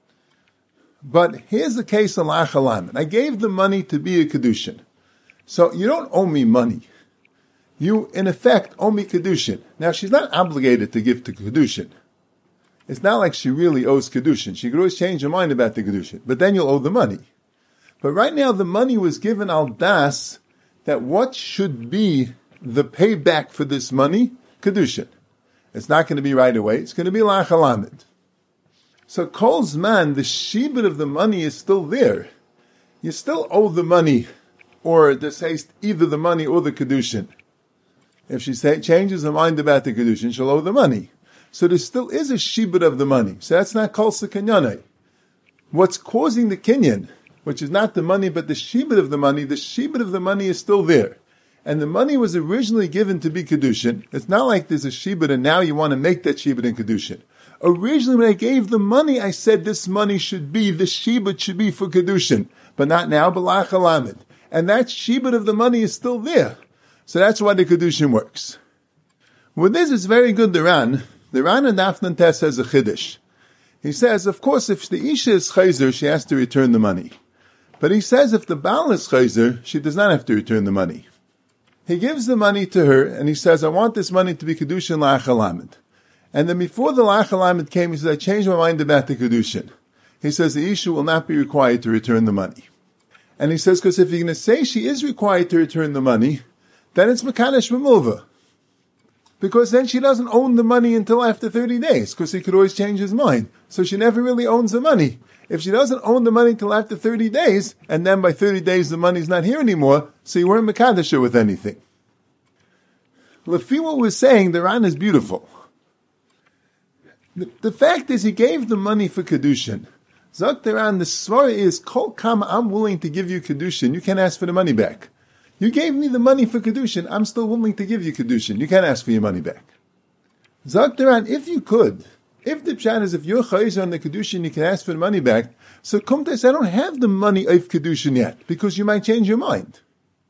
But here's the case of la'achalamet. I gave the money to be a kedushin. So you don't owe me money. You, in effect, owe me kedushin. Now, she's not obligated to give to kedushin. It's not like she really owes kedushin. She could always change her mind about the kedushin. But then you'll owe the money. But right now, the money was given al das that what should be the payback for this money? Kedushin. It's not going to be right away. It's going to be la'achalamet. So kol zman, the shibud of the money is still there. You still owe the money, or this haste, either the money or the kedushin. If she say, changes her mind about the kedushin, she'll owe the money. So there still is a shibud of the money. So that's not kol sekanyanei. What's causing the kinyan, which is not the money, but the shibud of the money, the shibud of the money is still there. And the money was originally given to be kedushin. It's not like there's a shibud and now you want to make that shibud in kedushin. Originally, when I gave the money, I said this money should be, the shibud should be for kedushin, but not now, but la'achalamet. And that shibud of the money is still there. So that's why the kedushin works. With this, it's very good, the Ran. The Ran and Dafnan Tess has a chiddush. He says, of course, if the isha is chayzer, she has to return the money. But he says if the baal is chayzer, she does not have to return the money. He gives the money to her, and he says, I want this money to be kedushin la'achalamet. And then before the la'achalamet came, he says, I changed my mind about the kedushin. He says the isha will not be required to return the money. And he says, because if you're going to say she is required to return the money, then it's mekadosh b'milva. Because then she doesn't own the money until after thirty days, because he could always change his mind. So she never really owns the money. If she doesn't own the money until after thirty days, and then by thirty days the money's not here anymore, so you weren't mekadosh her with anything. Lefi what we're saying, the Ran is beautiful. The, the fact is, he gave the money for kedushin. Zok the Ran, the svara is, kol kam, I'm willing to give you kedushin. You can't ask for the money back. You gave me the money for kedushin. I'm still willing to give you kedushin. You can't ask for your money back. Zok the Ran, if you could, if the pshat is, if you're chayzer on the kedushin, you can ask for the money back. So come to say, I don't have the money of kedushin yet, because you might change your mind.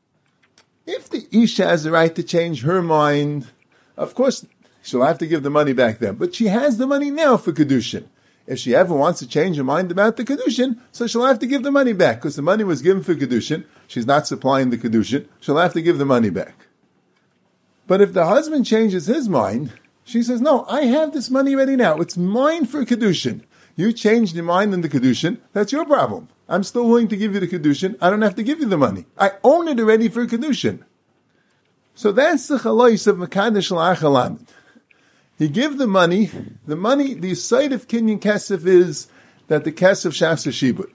If the isha has the right to change her mind, of course, she'll have to give the money back then. But she has the money now for kedushin. If she ever wants to change her mind about the kedushin, so she'll have to give the money back, because the money was given for kedushin. She's not supplying the kedushin. She'll have to give the money back. But if the husband changes his mind, she says, no, I have this money ready now. It's mine for kedushin. You changed your mind in the kedushin. That's your problem. I'm still willing to give you the kedushin. I don't have to give you the money. I own it already for kedushin. So that's the chalois of mekadosh la'achalamet. He give the money, the money, the side of kinyan kesef is that the kesef shafs a shibud.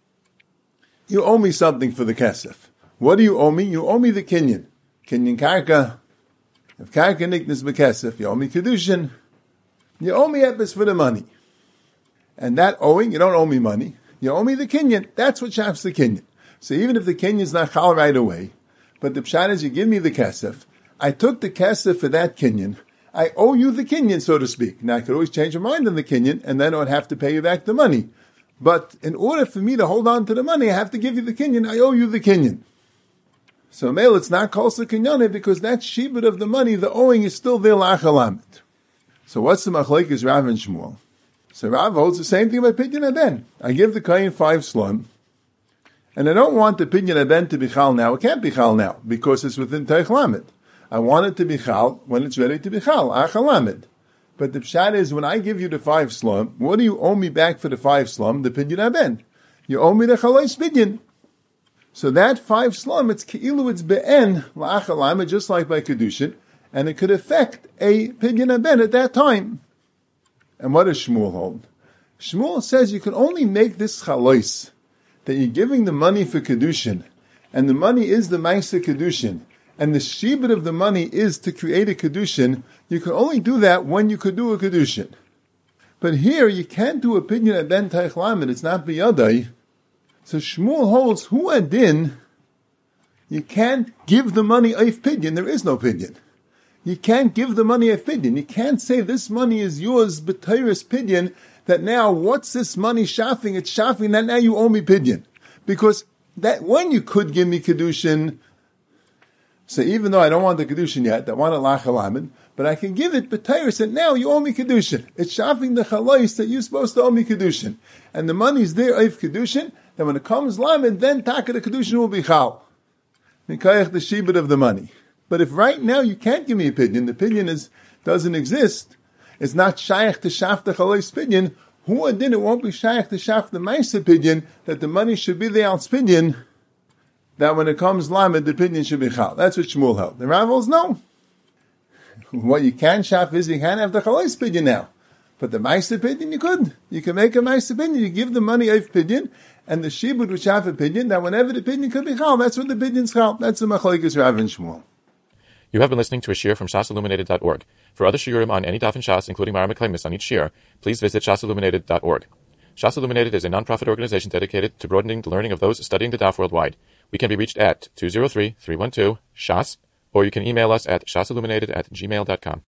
You owe me something for the kesef. What do you owe me? You owe me the kinyan. Kinyan karka. If karka niknas bekesef, you owe me kedushin. You owe me epis for the money. And that owing, you don't owe me money. You owe me the kinyan. That's what shafs the kinyan. So even if the kinyan is not chal right away, but the pshat is you give me the kesef, I took the kesef for that kinyan, I owe you the kinyan, so to speak. Now, I could always change your mind on the kinyan, and then I would have to pay you back the money. But in order for me to hold on to the money, I have to give you the kinyan. I owe you the kinyan. So, male, it's not kol sekinyane, because that shibud of the money, the owing is still there la'achalamet. So, what's the machlekes Rav and Shmuel? So, Rav holds the same thing about Pidyon Haben. I give the kohen five slum, and I don't want the Pidyon Haben to be chal now. It can't be chal now, because it's within Teich Lamed. I want it to be chal when it's ready to be chal, achalamed. But the pshat is, when I give you the five slum, what do you owe me back for the five slum? The Pidyon Haben. You owe me the chalais Pidyon. So that five slum, it's keilu, it's be'en, la'achalamed, just like by Kedushin, and it could affect a Pidyon Haben at that time. And what does Shmuel hold? Shmuel says you can only make this chalais, that you're giving the money for Kedushin, and the money is the Maisa Kedushin, and the shibud of the money is to create a Kedushin, you can only do that when you could do a Kedushin. But here, you can't do a pidyon at Ben Teich Lamed, it's not biyadai. So Shmuel holds, hu adin, you can't give the money oif pidyon, there is no pidyon. You can't give the money a pidyon. You can't say this money is yours, b'teiris pidyon, that now, what's this money shafing? It's shafing that now you owe me pidyon. Because that when you could give me Kedushin, so even though I don't want the Kedushin yet, I want a Lachalamin, but I can give it b'teiris that now you owe me Kedushin. It's shafing the chalais that you're supposed to owe me Kedushin. And the money's there oif Kedushin, then when it comes Lamed, then taka the Kedushin will be chal. Mikayach the shibud of the money. But if right now you can't give me a pidyon, the pidyon is, doesn't exist, it's not shaykh to shaf the chalais pidyon, who adin it won't be shaykh to shaf the maisa pidyon, that the money should be the al pidyon, that when it comes lamed, the pidyon should be chal. That's what Shmuel held. The Rav holds no. What you can shaf is you can't have the chalais pidyon now. But the maisa pidyon you could. You can make a maisa pidyon, you give the money of pidyon, and the shibud would shaf a pidyon, that whenever the pidyon could be chal, that's what the pidyon's chal. That's the machlokes Rav and Shmuel. You have been listening to a shiur from shas illuminated dot org. For other shiurim on any daf in Shas, including Mara Meklemis on each shiur, please visit shas illuminated dot org. Shas Illuminated is a non-profit organization dedicated to broadening the learning of those studying the daf worldwide. We can be reached at two zero three, three one two, S H A S, or you can email us at shasilluminated at gmail dot com.